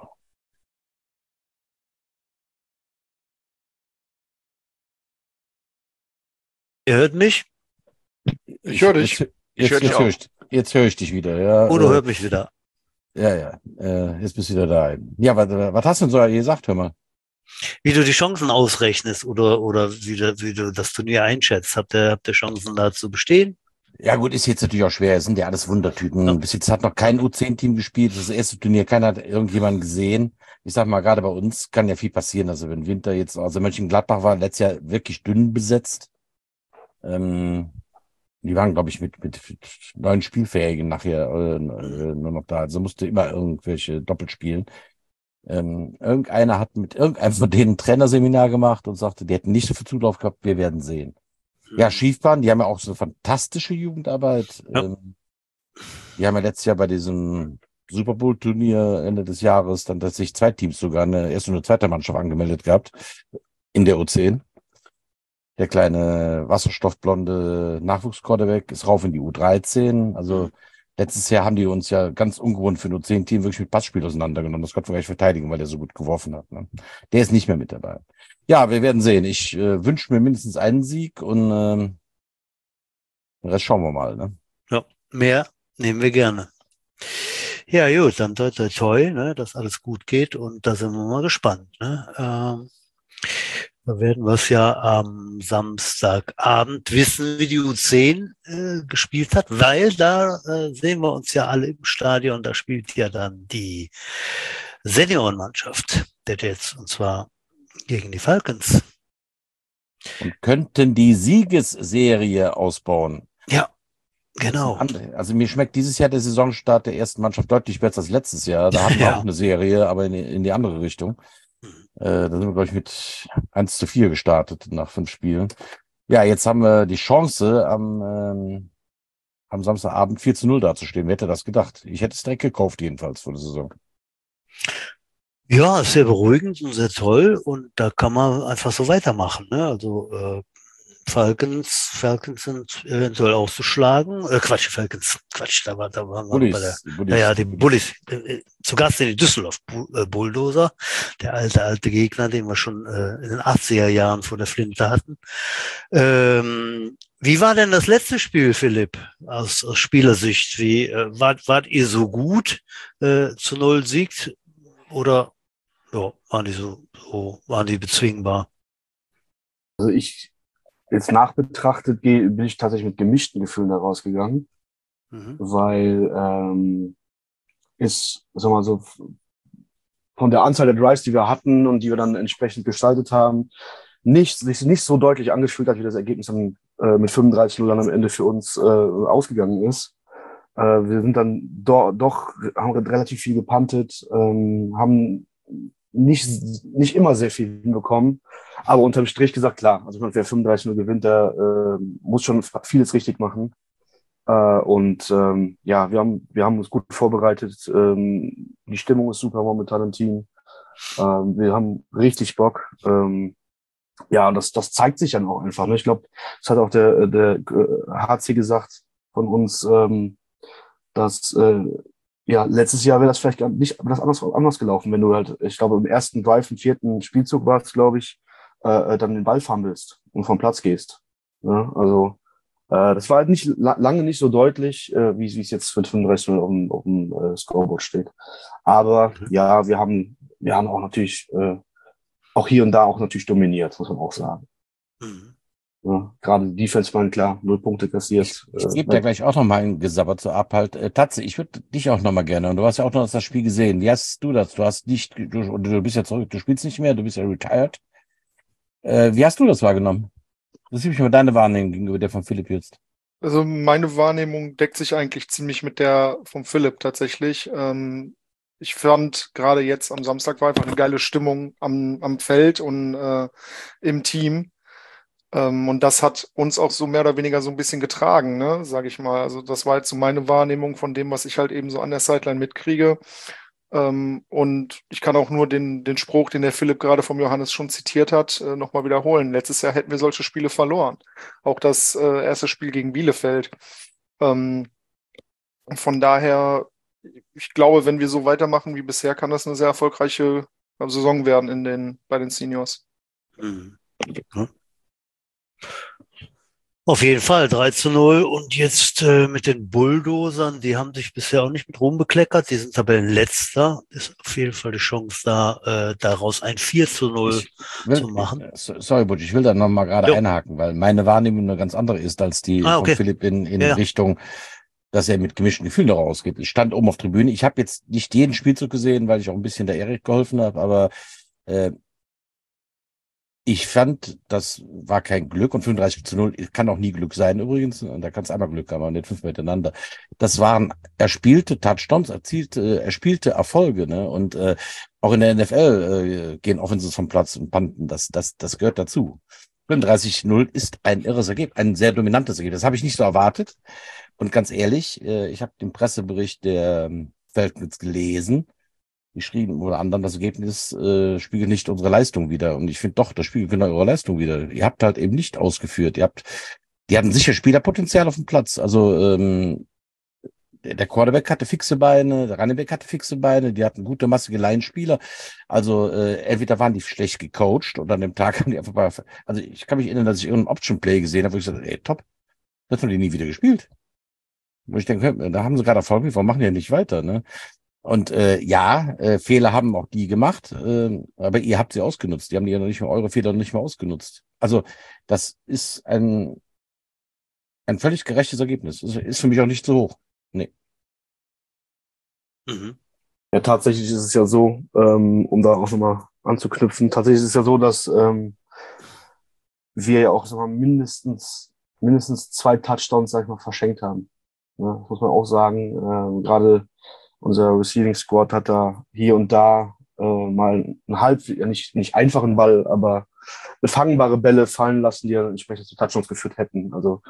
Ihr hört mich? Ich höre dich. Jetzt höre ich dich wieder. Ja, Udo hört mich wieder. Ja. Jetzt bist du wieder da. Ja, was hast du denn so gesagt, hör mal? Wie du die Chancen ausrechnest oder wie du das Turnier einschätzt. Habt ihr Chancen da zu bestehen? Ja gut, ist jetzt natürlich auch schwer. Es sind ja alles Wundertüten. Ja. Bis jetzt hat noch kein U10-Team gespielt. Das erste Turnier, keiner hat irgendjemanden gesehen. Ich sag mal, gerade bei uns kann ja viel passieren. Also wenn Winter jetzt, also Mönchengladbach war letztes Jahr wirklich dünn besetzt. Die waren, glaube ich, mit 9 Spielfähigen nachher nur noch da. Also musste immer irgendwelche doppelt spielen. Irgendeiner hat mit irgendeinem von denen ein Trainerseminar gemacht und sagte, die hätten nicht so viel Zulauf gehabt, wir werden sehen. Ja, Schiefbahn, die haben ja auch so eine fantastische Jugendarbeit. Ja. Die haben ja letztes Jahr bei diesem Super Bowl-Turnier Ende des Jahres dann tatsächlich 2 Teams sogar eine erste und eine zweite Mannschaft angemeldet gehabt in der U10. Der kleine wasserstoffblonde Nachwuchsquarterback ist rauf in die U13. Also letztes Jahr haben die uns ja ganz ungewohnt für ein U10-Team wirklich mit Passspiel auseinandergenommen. Das konnten wir gleich verteidigen, weil der so gut geworfen hat. Ne? Der ist nicht mehr mit dabei. Ja, wir werden sehen. Ich wünsche mir mindestens einen Sieg und den Rest schauen wir mal. Ne? Ja, mehr nehmen wir gerne. Ja, gut, dann toi, toi, toi, ne, dass alles gut geht und da sind wir mal gespannt. Ne? Da werden wir es ja am Samstagabend wissen, wie die U10 gespielt hat, weil da sehen wir uns ja alle im Stadion. Da spielt ja dann die Seniorenmannschaft der Jets und zwar gegen die Falcons. Und könnten die Siegesserie ausbauen. Ja, genau. Also mir schmeckt dieses Jahr der Saisonstart der ersten Mannschaft deutlich besser als letztes Jahr. Da hatten wir auch eine Serie, aber in die andere Richtung. Da sind wir, glaube ich, mit 1:4 gestartet nach 5 Spielen. Ja, jetzt haben wir die Chance, am Samstagabend 4:0 dazustehen. Wer hätte das gedacht? Ich hätte es direkt gekauft, jedenfalls, vor der Saison. Ja, ist sehr beruhigend und sehr toll und da kann man einfach so weitermachen. Ne? Also Falcons sind eventuell auszuschlagen. Falcons, da waren wir bei der, naja, die Bullies, zu Gast in die Düsseldorf Bulldozer, der alte Gegner, den wir schon in den 80er Jahren vor der Flinte hatten. Wie war denn das letzte Spiel, Philipp, aus Spielersicht? Wart ihr so gut zu 0 siegt oder ja, waren die bezwingbar? Also jetzt nachbetrachtet bin ich tatsächlich mit gemischten Gefühlen da rausgegangen, weil sag mal so, von der Anzahl der Drives, die wir hatten und die wir dann entsprechend gestaltet haben, sich nicht so deutlich angefühlt hat, wie das Ergebnis dann mit 35-0 dann am Ende für uns ausgegangen ist. Wir sind dann haben relativ viel gepuntet, haben nicht immer sehr viel hinbekommen, aber unterm Strich gesagt, klar, also wer 35-0 gewinnt, der muss schon vieles richtig machen. Ja, wir haben uns gut vorbereitet. Die Stimmung ist super momentan im Team. Wir haben richtig Bock. Ja, das zeigt sich dann auch einfach. Ne? Ich glaube, das hat auch der HC gesagt von uns, dass ja, letztes Jahr wäre das vielleicht nicht das anders gelaufen, wenn du halt, ich glaube, im ersten Drive, im 4. Spielzug war es, glaube ich, dann den Ball fummelst und vom Platz gehst. Ja, also das war halt lange nicht so deutlich, wie es jetzt mit 35-0 auf dem Scoreboard steht. Aber ja, wir haben auch natürlich auch hier und da auch natürlich dominiert, muss man auch sagen. Ja, gerade die Defense waren klar, 0 Punkte kassiert. Ich gebe da gleich auch noch mal ein Gesabber zur Abhalt. Tatze, ich würde dich auch noch mal gerne, und du hast ja auch noch das Spiel gesehen. Wie hast du das? Du bist ja zurück, du spielst nicht mehr, du bist ja retired. Wie hast du das wahrgenommen? Das ist mich deine Wahrnehmung gegenüber der von Philipp jetzt. Also meine Wahrnehmung deckt sich eigentlich ziemlich mit der von Philipp tatsächlich. Ich fand gerade jetzt am Samstag war einfach eine geile Stimmung am Feld und im Team. Und das hat uns auch so mehr oder weniger so ein bisschen getragen, ne, sage ich mal. Also das war jetzt so meine Wahrnehmung von dem, was ich halt eben so an der Sideline mitkriege. Und ich kann auch nur den Spruch, den der Philipp gerade vom Johannes schon zitiert hat, nochmal wiederholen. Letztes Jahr hätten wir solche Spiele verloren. Auch das erste Spiel gegen Bielefeld. Von daher, ich glaube, wenn wir so weitermachen wie bisher, kann das eine sehr erfolgreiche Saison werden bei den Seniors. Auf jeden Fall 3:0 und jetzt mit den Bulldozern, die haben sich bisher auch nicht mit Ruhm bekleckert, die sind Tabellenletzter, ist auf jeden Fall die Chance da, daraus ein 4:0 zu machen. Sorry, Butch, ich will da nochmal gerade einhaken, weil meine Wahrnehmung eine ganz andere ist als die von Philipp in Richtung, dass er mit gemischten Gefühlen rausgeht. Ich stand oben auf der Tribüne, ich habe jetzt nicht jeden Spielzug gesehen, weil ich auch ein bisschen der Erik geholfen habe, aber Ich fand, das war kein Glück und 35-0 kann auch nie Glück sein übrigens. Und da kann es einmal Glück haben, aber nicht 5 miteinander. Das waren erspielte Touchdowns, erspielte Erfolge, ne? Und auch in der NFL gehen Offenses vom Platz und panten. Das gehört dazu. 35-0 ist ein irres Ergebnis, ein sehr dominantes Ergebnis. Das habe ich nicht so erwartet. Und ganz ehrlich, ich habe den Pressebericht der Falcons gelesen. Die schrieben oder anderen, das Ergebnis spiegelt nicht unsere Leistung wider. Und ich finde doch, das spiegelt genau eure Leistung wider. Ihr habt halt eben nicht ausgeführt. Die hatten sicher Spielerpotenzial auf dem Platz. Also der Quarterback hatte fixe Beine, der Running Back hatte fixe Beine, die hatten gute, massige Laienspieler. Also entweder waren die schlecht gecoacht oder an dem Tag haben die einfach mal. Also ich kann mich erinnern, dass ich irgendeinen Option-Play gesehen habe, wo ich gesagt habe, ey, top, das haben die nie wieder gespielt. Wo ich denke, da haben sie gerade Erfolg, warum machen die ja nicht weiter, ne? Und Fehler haben auch die gemacht, aber ihr habt sie ausgenutzt. Die haben ja noch nicht mal eure Fehler noch nicht mal ausgenutzt. Also das ist ein völlig gerechtes Ergebnis. Ist für mich auch nicht so hoch. Nee. Mhm. Ja, tatsächlich ist es ja so, um da auch nochmal anzuknüpfen, tatsächlich ist es ja so, dass wir ja auch sag mal, mindestens 2 Touchdowns, sag ich mal, verschenkt haben. Ja, das muss man auch sagen. Gerade unser Receiving Squad hat da hier und da mal ja, nicht einfachen Ball, aber befangbare Bälle fallen lassen, die ja entsprechend zu Touchdowns geführt hätten. Also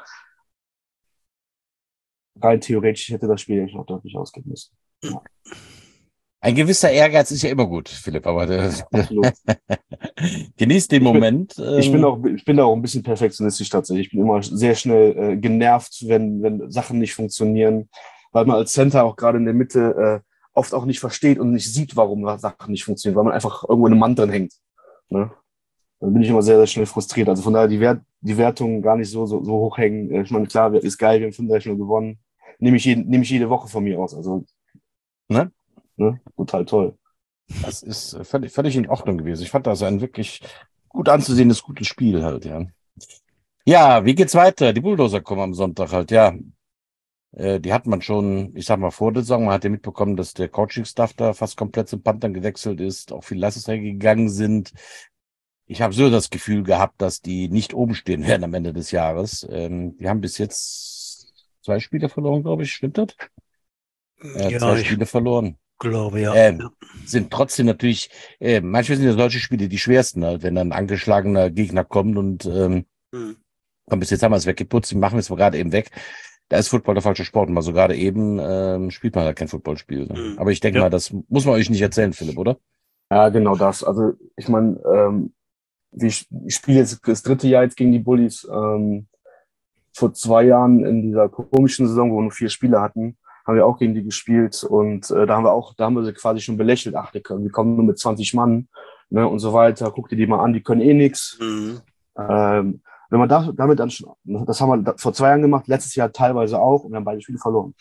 rein theoretisch hätte das Spiel eigentlich noch deutlich ausgehen müssen. Ja. Ein gewisser Ehrgeiz ist ja immer gut, Philipp, aber Absolut. genießt den Moment. Ich bin da auch ein bisschen perfektionistisch tatsächlich. Ich bin immer sehr schnell genervt, wenn Sachen nicht funktionieren, weil man als Center auch gerade in der Mitte oft auch nicht versteht und nicht sieht, warum Sachen nicht funktionieren, weil man einfach irgendwo in einem Mann drin hängt. Ne? Dann bin ich immer sehr, sehr schnell frustriert. Also von daher die Wertungen gar nicht so hoch hängen. Ich meine, klar, ist geil, wir haben 35-0 gewonnen. Nehme ich jede Woche von mir aus. Also, Ne? Total toll. Das ist völlig in Ordnung gewesen. Ich fand das ein wirklich gut anzusehendes, gutes Spiel halt, ja. Ja, wie geht's weiter? Die Bulldozer kommen am Sonntag halt, ja. Die hat man schon, ich sag mal, vor der Saison. Man hat ja mitbekommen, dass der Coaching-Staff da fast komplett zum Panthern gewechselt ist, auch viele Leistungsträger gegangen sind. Ich habe so das Gefühl gehabt, dass die nicht oben stehen werden am Ende des Jahres. Die haben bis jetzt 2 Spiele verloren, glaube ich. Stimmt das? Ja, 2 ich Spiele verloren. glaube, ja. Sind trotzdem natürlich, manchmal sind ja solche Spiele die schwersten, halt, wenn dann ein angeschlagener Gegner kommt und komm, bis jetzt haben wir es weggeputzt, die machen wir es mal gerade eben weg. Da ist Football der falsche Sport. Mal so gerade eben spielt man halt kein Footballspiel. Ne? Aber ich denke mal, das muss man euch nicht erzählen, Philipp, oder? Ja, genau das. Also ich meine, ich spiele jetzt das 3. Jahr jetzt gegen die Bullies. Vor 2 Jahren in dieser komischen Saison, wo wir nur 4 Spiele hatten, haben wir auch gegen die gespielt und da haben wir sie quasi schon belächelt. Ach, wir kommen nur mit 20 Mann, ne, und so weiter. Guck dir die mal an, die können eh nichts. Wenn man damit dann schon, das haben wir vor 2 Jahren gemacht, letztes Jahr teilweise auch und wir haben beide Spiele verloren.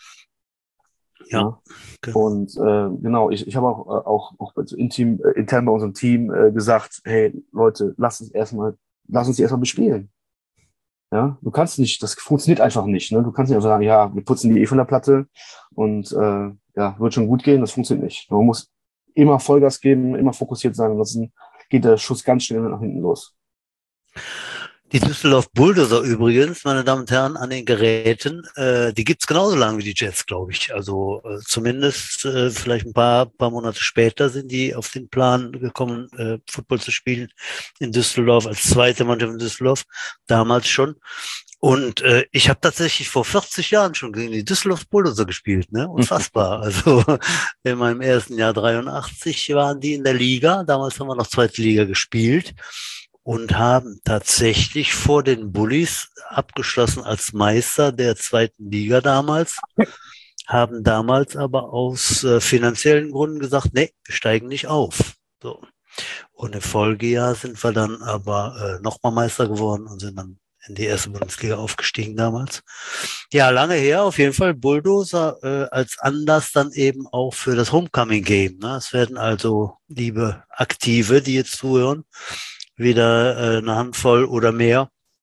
Ja. Genau. Und genau, ich habe auch intern bei unserem Team gesagt, hey Leute, lasst uns die erstmal bespielen. Ja, du kannst nicht, das funktioniert einfach nicht. Ne? Du kannst nicht einfach sagen, ja, wir putzen die von der Platte und wird schon gut gehen. Das funktioniert nicht. Man muss immer Vollgas geben, immer fokussiert sein, ansonsten geht der Schuss ganz schnell nach hinten los. Die Düsseldorf Bulldozer übrigens, meine Damen und Herren, an den Geräten, die gibt's genauso lange wie die Jets, glaube ich. Also zumindest vielleicht ein paar Monate später sind die auf den Plan gekommen, Football zu spielen in Düsseldorf, als zweite Mannschaft in Düsseldorf, damals schon. Und ich habe tatsächlich vor 40 Jahren schon gegen die Düsseldorf Bulldozer gespielt, ne? Unfassbar. Also in meinem ersten Jahr 83 waren die in der Liga. Damals haben wir noch zweite Liga gespielt. Und haben tatsächlich vor den Bullies abgeschlossen als Meister der zweiten Liga damals, haben damals aber aus finanziellen Gründen gesagt, nee, wir steigen nicht auf. So. Und im Folgejahr sind wir dann aber nochmal Meister geworden und sind dann in die erste Bundesliga aufgestiegen damals. Ja, lange her, auf jeden Fall Bulldozer als Anlass dann eben auch für das Homecoming-Game. Ne? Es werden also, liebe Aktive, die jetzt zuhören, wieder eine Handvoll oder mehr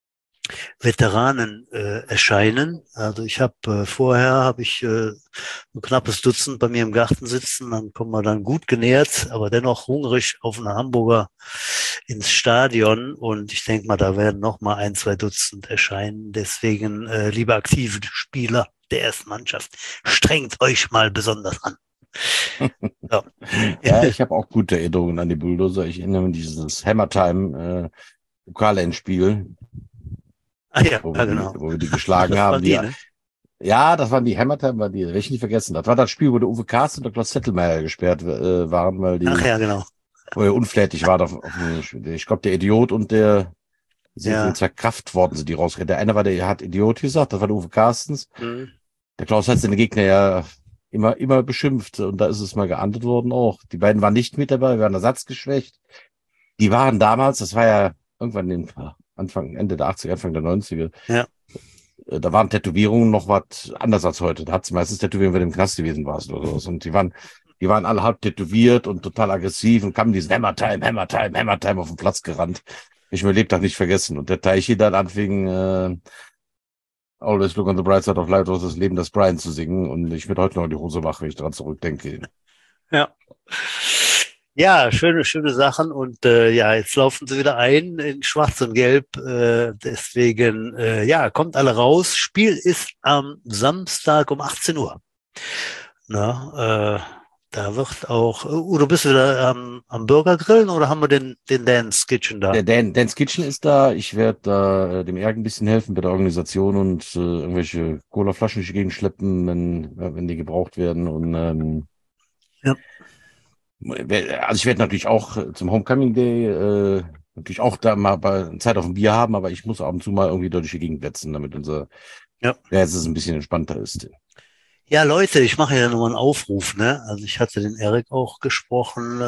Veteranen erscheinen. Also ich habe vorher habe ich ein knappes Dutzend bei mir im Garten sitzen, dann kommen wir dann gut genährt, aber dennoch hungrig auf einen Hamburger ins Stadion und ich denke mal, da werden noch mal ein, zwei Dutzend erscheinen. Deswegen, liebe aktive Spieler der ersten Mannschaft, strengt euch mal besonders an. Ja. Ja, ich habe auch gute Erinnerungen an die Bulldozer. Ich erinnere mich an dieses Hammer Time Pokalendspiel, Ah ja, ja, genau. wo wir die geschlagen haben. Waren die, ne? Ja, das waren die Hammer Time, die werde ich nicht vergessen. Das war das Spiel, wo der Uwe Karst und der Klaus Zettelmeier gesperrt waren, weil die Ach ja, genau. wo er unflätig war. Ich glaube, der Idiot und der Ja. zwei Kraftworten sind die rausgegangen. Der eine war, der hat Idiot gesagt, das war der Uwe Carstens. Hm. Der Klaus hat seine Gegner ja immer beschimpft und da ist es mal geahndet worden auch. Die beiden waren nicht mit dabei, waren ersatzgeschwächt. Die waren damals, das war ja irgendwann Ende der 80er, Anfang der 90er. Ja. Da waren Tätowierungen noch was anders als heute. Da hat es meistens Tätowierungen, wenn du im Knast gewesen warst oder sowas. Und die waren alle halb tätowiert und total aggressiv und kamen diesen Hammer Time auf den Platz gerannt. Ich mir Lebtag nicht vergessen. Und der Teichi dann anfing, Always Look on the Bright Side of Life, das Leben des Brian zu singen. Und ich werde heute noch die Hose wach, wenn ich daran zurückdenke. Ja. Ja, schöne Sachen und ja, jetzt laufen sie wieder ein in Schwarz und Gelb. Deswegen, ja, kommt alle raus. Spiel ist am Samstag um 18 Uhr. Na, da wird auch, Udo, bist du wieder am Burger grillen oder haben wir den Dan's Kitchen da? Der Dan's Kitchen ist da. Ich werde da dem Erik ein bisschen helfen bei der Organisation und irgendwelche Colaflaschen durch die Gegend schleppen, wenn die gebraucht werden. Und Ja. also ich werde natürlich auch zum Homecoming Day natürlich auch da mal Zeit auf ein Bier haben, aber ich muss ab und zu mal irgendwie durch die Gegend wetzen, damit unser Reise ein bisschen entspannter ist. Ja, Leute, ich mache ja nochmal einen Aufruf, ne? Also ich hatte den Erik auch gesprochen,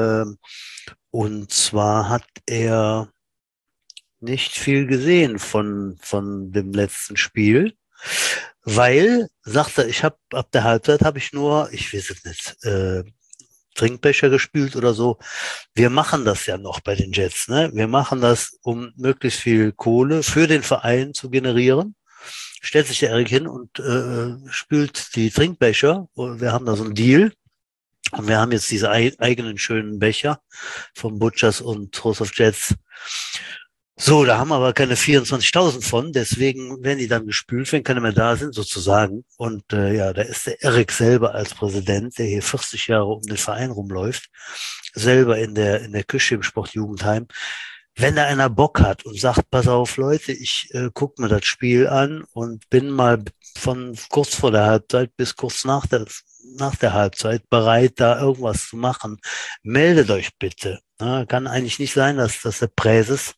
und zwar hat er nicht viel gesehen von dem letzten Spiel, weil, sagt er, ich habe ab der Halbzeit habe ich nur, ich weiß es nicht, Trinkbecher gespült oder so. Wir machen das ja noch bei den Jets, ne? Wir machen das, um möglichst viel Kohle für den Verein zu generieren. Stellt sich der Erik hin und spült die Trinkbecher. Und wir haben da so einen Deal. Und wir haben jetzt diese eigenen schönen Becher von Butchers und House of Jets. So, da haben wir aber keine 24.000 von, deswegen werden die dann gespült, wenn keine mehr da sind, sozusagen. Und ja, da ist der Erik selber als Präsident, der hier 40 Jahre um den Verein rumläuft, selber in der Küche im Sportjugendheim. Wenn da einer Bock hat und sagt, pass auf Leute, ich gucke mir das Spiel an und bin mal von kurz vor der Halbzeit bis kurz nach der Halbzeit bereit, da irgendwas zu machen, meldet euch bitte. Ja, kann eigentlich nicht sein, dass der Präses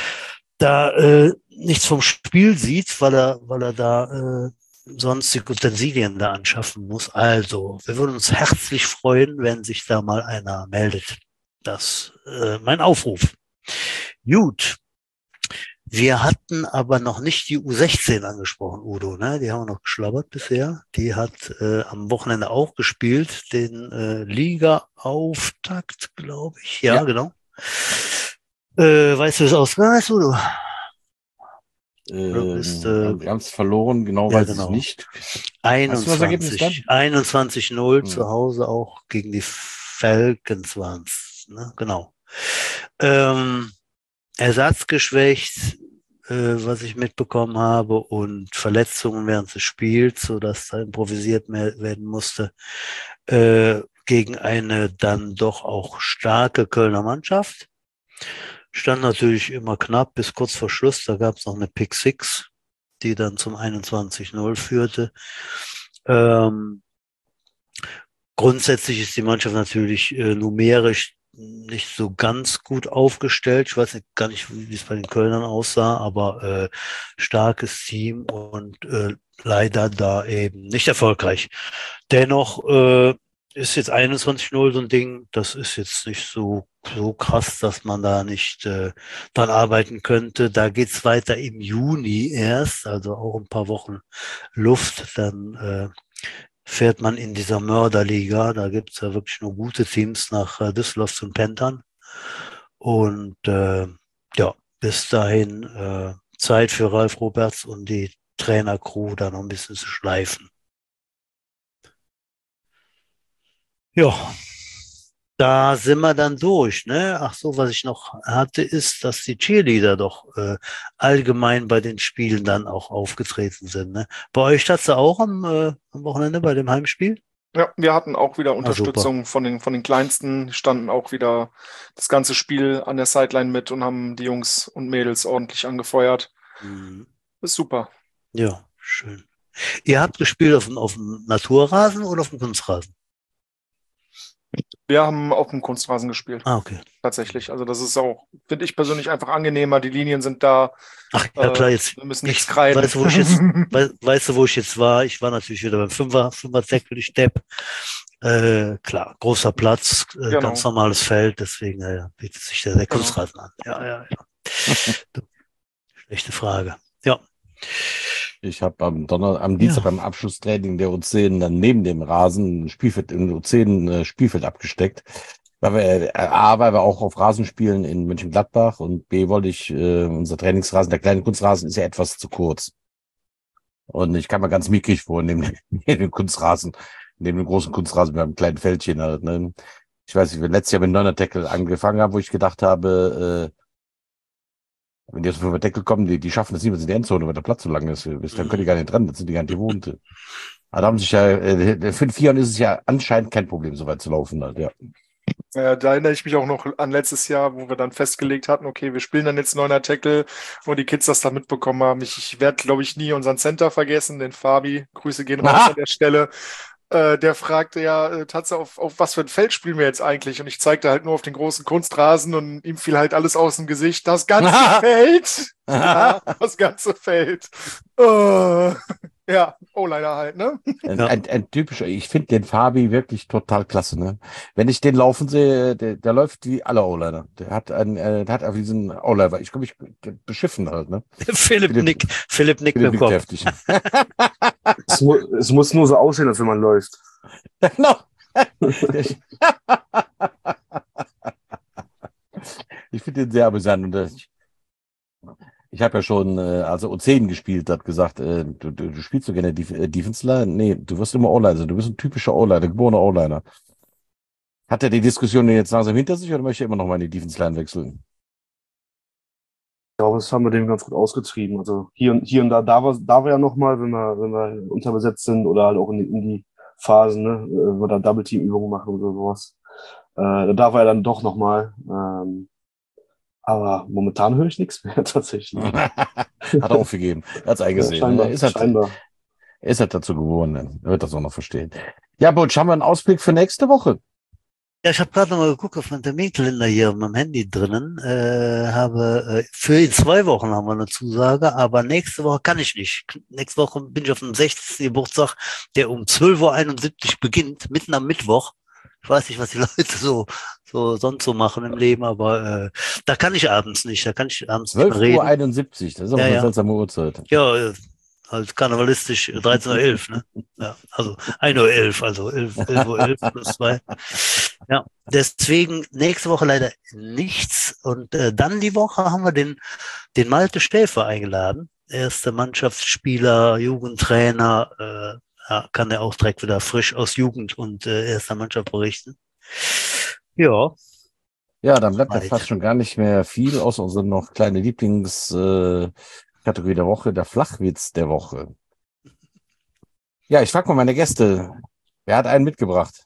da nichts vom Spiel sieht, weil er da sonstige Utensilien da anschaffen muss. Also, wir würden uns herzlich freuen, wenn sich da mal einer meldet. Das mein Aufruf. Gut. Wir hatten aber noch nicht die U16 angesprochen, Udo, ne? Die haben wir noch geschlabbert bisher. Die hat am Wochenende auch gespielt, den Liga-Auftakt, glaube ich. Ja, genau. Weißt du, wie es ausgegangen ist, Udo? Wir haben es verloren, genau weiß ich nicht. 21-0 zu Hause auch gegen die Falcons waren es, ne? Genau. Ersatzgeschwächt, was ich mitbekommen habe, und Verletzungen während des Spiels, sodass da improvisiert werden musste, gegen eine dann doch auch starke Kölner Mannschaft. Stand natürlich immer knapp bis kurz vor Schluss. Da gab es noch eine Pick Six, die dann zum 21-0 führte. Grundsätzlich ist die Mannschaft natürlich numerisch nicht so ganz gut aufgestellt. Ich weiß gar nicht, wie es bei den Kölnern aussah, aber starkes Team und leider da eben nicht erfolgreich. Dennoch ist jetzt 21-0 so ein Ding, das ist jetzt nicht so krass, dass man da nicht dran arbeiten könnte. Da geht's weiter im Juni erst, also auch ein paar Wochen Luft, dann fährt man in dieser Mörderliga. Da gibt's ja wirklich nur gute Teams nach Düsseldorf zu den Panthern. Und ja, bis dahin Zeit für Ralf Roberts und die Trainercrew da noch ein bisschen zu schleifen. Ja, da sind wir dann durch, ne? Ach so, was ich noch hatte, ist, dass die Cheerleader doch allgemein bei den Spielen dann auch aufgetreten sind, ne? Bei euch stat's da auch am Wochenende bei dem Heimspiel? Ja, wir hatten auch wieder Ah, super. Unterstützung von den Kleinsten, die standen auch wieder das ganze Spiel an der Sideline mit und haben die Jungs und Mädels ordentlich angefeuert. Mhm. Ist super. Ja, schön. Ihr habt gespielt auf dem Naturrasen oder auf dem Kunstrasen? Wir haben auf dem Kunstrasen gespielt, Ah, okay. tatsächlich. Also das ist auch, finde ich persönlich einfach angenehmer. Die Linien sind da. Ach ja, klar, jetzt. Wir müssen nichts Ich kreiden. weiß, weißt du, wo ich jetzt war? Ich war natürlich wieder beim Fünfer-Deckel, ich Depp. Klar, großer Platz, Genau. ganz normales Feld, deswegen bietet sich der Kunstrasen an. Ja. Schlechte Frage. Ja. Ich habe am Dienstag beim Abschlusstraining der U10 dann neben dem Rasen ein Spielfeld im U10 Spielfeld abgesteckt. Weil wir auch auf Rasen spielen in Mönchengladbach und B wollte ich, unser Trainingsrasen, der kleine Kunstrasen ist ja etwas zu kurz. Und ich kam mir ganz mickrig vor, neben dem Kunstrasen, neben dem großen Kunstrasen mit einem kleinen Feldchen halt, ne. Ich weiß nicht, wir letztes Jahr mit 9er Tackle angefangen haben, wo ich gedacht habe, wenn die aus dem 5er Deckel kommen, die schaffen das niemals in die Endzone, weil der Platz so lang ist. Dann können die gar nicht dran, dann sind die gar nicht gewohnt. Aber da haben sich ja, für den Vieren ist es ja anscheinend kein Problem, so weit zu laufen halt, ja. Ja, da erinnere ich mich auch noch an letztes Jahr, wo wir dann festgelegt hatten, okay, wir spielen dann jetzt 9er Tackle, wo die Kids das dann mitbekommen haben. Ich werde, glaube ich, nie unseren Center vergessen, den Fabi. Grüße gehen raus an der Stelle. Der fragte ja, Tatze, auf was für ein Feld spielen wir jetzt eigentlich? Und ich zeigte halt nur auf den großen Kunstrasen und ihm fiel halt alles aus dem Gesicht. Das ganze Feld! Ja, das ganze Feld. Ja, O-Liner halt, ne? Ein typischer, ich finde den Fabi wirklich total klasse, ne? Wenn ich den laufen sehe, der läuft wie alle O-Liner. Der hat auf diesen O-Liner, ich komme mich beschiffen halt, ne? Philipp Nick im Kopf. Heftig. Es muss nur so aussehen, als wenn man läuft. Genau. Ich finde den sehr amüsant und ich habe ja schon, also U10 gespielt, hat gesagt, du spielst so gerne Defense Line? Nee, du wirst immer O-Liner, also du bist ein typischer O-Liner, geborener O-Liner. Hat er die Diskussion jetzt langsam hinter sich oder möchte er immer noch mal in die Defense Line wechseln? Ich glaube, das haben wir dem ganz gut ausgetrieben. Also hier und da wir ja nochmal, wenn wir unterbesetzt sind oder halt auch in die Phasen, ne, wo wir da Double-Team-Übungen machen oder sowas. Da darf er dann doch nochmal. Aber momentan höre ich nichts mehr tatsächlich. Hat er aufgegeben. Er hat es eingesehen. Ja, scheinbar. Ist halt dazu gewohnt. Er wird das auch noch verstehen. Ja, Butch, haben wir einen Ausblick für nächste Woche? Ja, ich habe gerade noch mal geguckt auf meinen Terminkalender hier auf meinem Handy drinnen. Für in 2 Wochen haben wir eine Zusage, aber nächste Woche kann ich nicht. Nächste Woche bin ich auf dem 60. Geburtstag, der um 12:71 Uhr beginnt, mitten am Mittwoch. Ich weiß nicht, was die Leute so sonst so machen im Leben, aber da kann ich abends nicht. Da kann ich abends nicht mehr reden. 12:71 Uhr, das ist aber eine seltsame Uhrzeit. Ja, halt karnevalistisch 13:11 Uhr, ne? Ja, also 1:11 Uhr, also 11:11 Uhr plus 2. Ja, deswegen nächste Woche leider nichts. Und dann die Woche haben wir den Malte Stäfer eingeladen. Er ist der Mannschaftsspieler, Jugendtrainer, kann er auch direkt wieder frisch aus Jugend und erster Mannschaft berichten. Ja. Ja, dann bleibt ja fast schon gar nicht mehr viel, außer unsere noch kleine Lieblingskategorie der Woche, der Flachwitz der Woche. Ja, ich frage mal meine Gäste. Wer hat einen mitgebracht?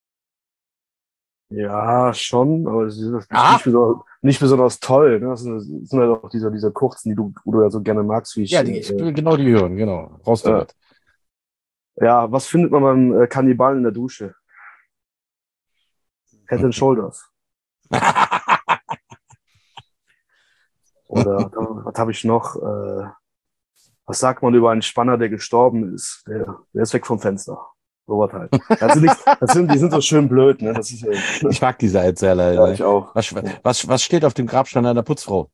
Ja, schon, aber sie sind nicht besonders toll. Ne? Das sind halt auch diese kurzen, wo du ja so gerne magst, wie ich. Ja, genau die hören, genau. Raus damit. Ja, was findet man beim Kannibalen in der Dusche? Head and Shoulders. Oder was habe ich noch? Was sagt man über einen Spanner, der gestorben ist? Der ist weg vom Fenster. So was halt. Die sind so schön blöd, ne? Das ist, ich mag diese Erzähler. Ja, ich auch. Was steht auf dem Grabstein einer Putzfrau?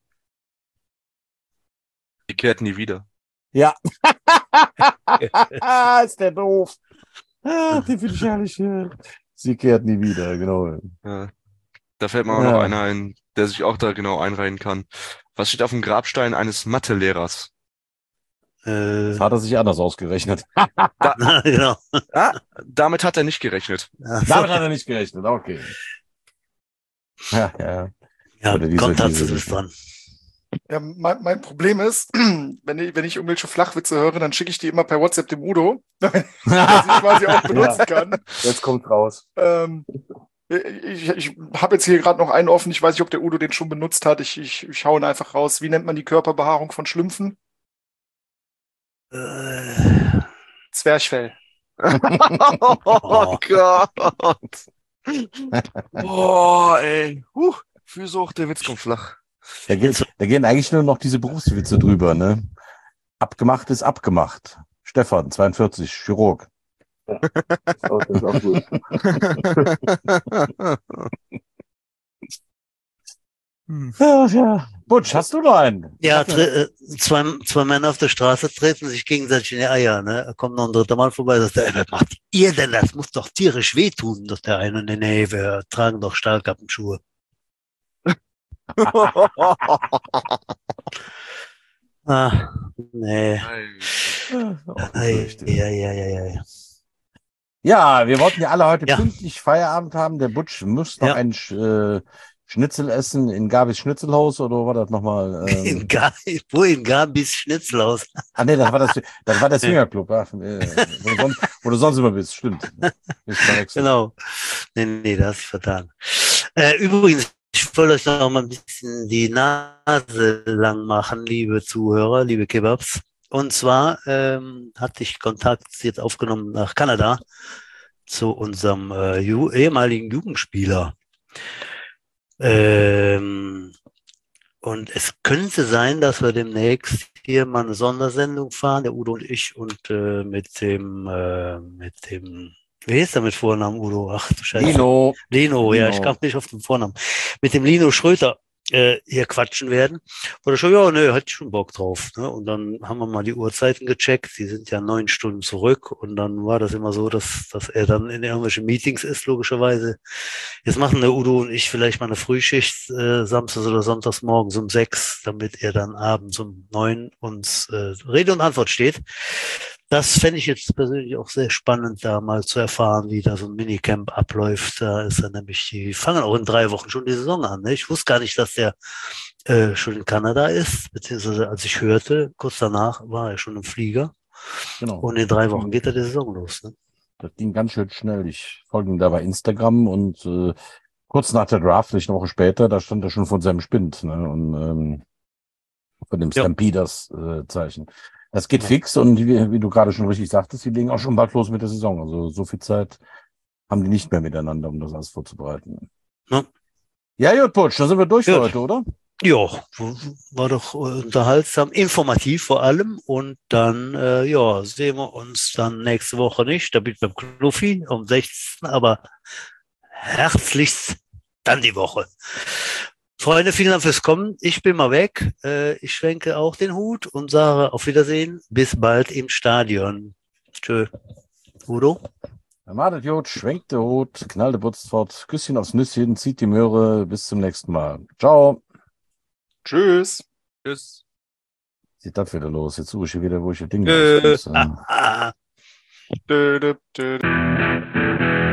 Die kehrt nie wieder. Ja. Ist der doof. Ach, den finde ich herrlich. Sie kehrt nie wieder, genau. Ja. Da fällt mir auch noch einer ein. der sich auch da genau einreihen kann. Was steht auf dem Grabstein eines Mathelehrers? Das hat er sich anders ausgerechnet. Na, genau. Damit hat er nicht gerechnet. Ach so. Damit hat er nicht gerechnet, okay. Ja. Ja, Oder Konstanze, du bist dran. Ja, mein Problem ist, wenn ich irgendwelche Flachwitze höre, dann schicke ich die immer per WhatsApp dem Udo, damit er sie quasi auch benutzen kann. Jetzt kommt raus. Ich habe jetzt hier gerade noch einen offen. Ich weiß nicht, ob der Udo den schon benutzt hat. Ich hau ihn einfach raus. Wie nennt man die Körperbehaarung von Schlümpfen? Zwerchfell. Oh Gott. Boah, ey. Füße hoch, der Witz kommt flach. Da gehen eigentlich nur noch diese Berufswitze drüber, ne? Abgemacht ist abgemacht. Stefan, 42, Chirurg. Das ist auch gut. Ja. Butch, hast du noch einen? Ja, zwei Männer auf der Straße treten sich gegenseitig in die Eier. Ne? Da kommt noch ein dritter Mann vorbei und sagt, was macht ihr denn? Das muss doch tierisch wehtun. Doch der eine, nee, wir tragen doch Stahlkappenschuhe. Ah, nee. Ja. Ja, wir wollten ja alle heute Ja. pünktlich Feierabend haben. Der Butch muss noch Ja. einen Schnitzel essen in Gabis Schnitzelhaus oder war das nochmal? Wo in Gabis Schnitzelhaus? Nee, das war der Swingerclub, ja, wo du sonst immer bist, stimmt. Bist verwechselt. Genau. Nee, da hast du vertan. Übrigens, ich wollte euch noch mal ein bisschen die Nase lang machen, liebe Zuhörer, liebe Kebabs. Und zwar hatte ich Kontakt jetzt aufgenommen nach Kanada zu unserem ehemaligen Jugendspieler. Und es könnte sein, dass wir demnächst hier mal eine Sondersendung fahren, der Udo und ich, und mit dem, wie heißt der mit Vornamen, Udo? Ach du Scheiße. Lino, ja, ich kam nicht auf den Vornamen. Mit dem Lino Schröter hier quatschen werden. Oder schon, ja, nö, hatte ich schon Bock drauf. Ne? Und dann haben wir mal die Uhrzeiten gecheckt. Die sind ja 9 Stunden zurück. Und dann war das immer so, dass er dann in irgendwelchen Meetings ist, logischerweise. Jetzt machen der Udo und ich vielleicht mal eine Frühschicht samstags oder sonntags morgens um 6, damit er dann abends um 9 uns Rede und Antwort steht. Das fände ich jetzt persönlich auch sehr spannend, da mal zu erfahren, wie da so ein Minicamp abläuft. Da ist er nämlich, die fangen auch in 3 Wochen schon die Saison an. Ne? Ich wusste gar nicht, dass der schon in Kanada ist, beziehungsweise als ich hörte, kurz danach war er schon im Flieger. Genau. Und in 3 Wochen geht da die Saison los. Ne? Das ging ganz schön schnell. Ich folge ihm da bei Instagram und kurz nach der Draft, nicht eine Woche später, da stand er schon von seinem Spind, ne? Und von dem Stampeders-Zeichen. Das geht fix und wie du gerade schon richtig sagtest, die legen auch schon bald los mit der Saison. Also so viel Zeit haben die nicht mehr miteinander, um das alles vorzubereiten. Ja, gut, Butch, dann sind wir durch für heute, oder? Ja, war doch unterhaltsam, informativ vor allem. Und dann, sehen wir uns dann nächste Woche nicht. Da bin ich beim Knuffi um 16, aber herzlichst dann die Woche. Freunde, vielen Dank fürs Kommen. Ich bin mal weg. Ich schwenke auch den Hut und sage auf Wiedersehen. Bis bald im Stadion. Tschö. Udo? Dann macht Jod, schwenkt der Hut, knallt der Butz fort, Küsschen aufs Nüsschen, zieht die Möhre. Bis zum nächsten Mal. Ciao. Tschüss. Tschüss. Sieht das wieder los? Jetzt suche ich hier wieder, wo ich das Ding Dö, raus muss. Dö, dö, dö, dö.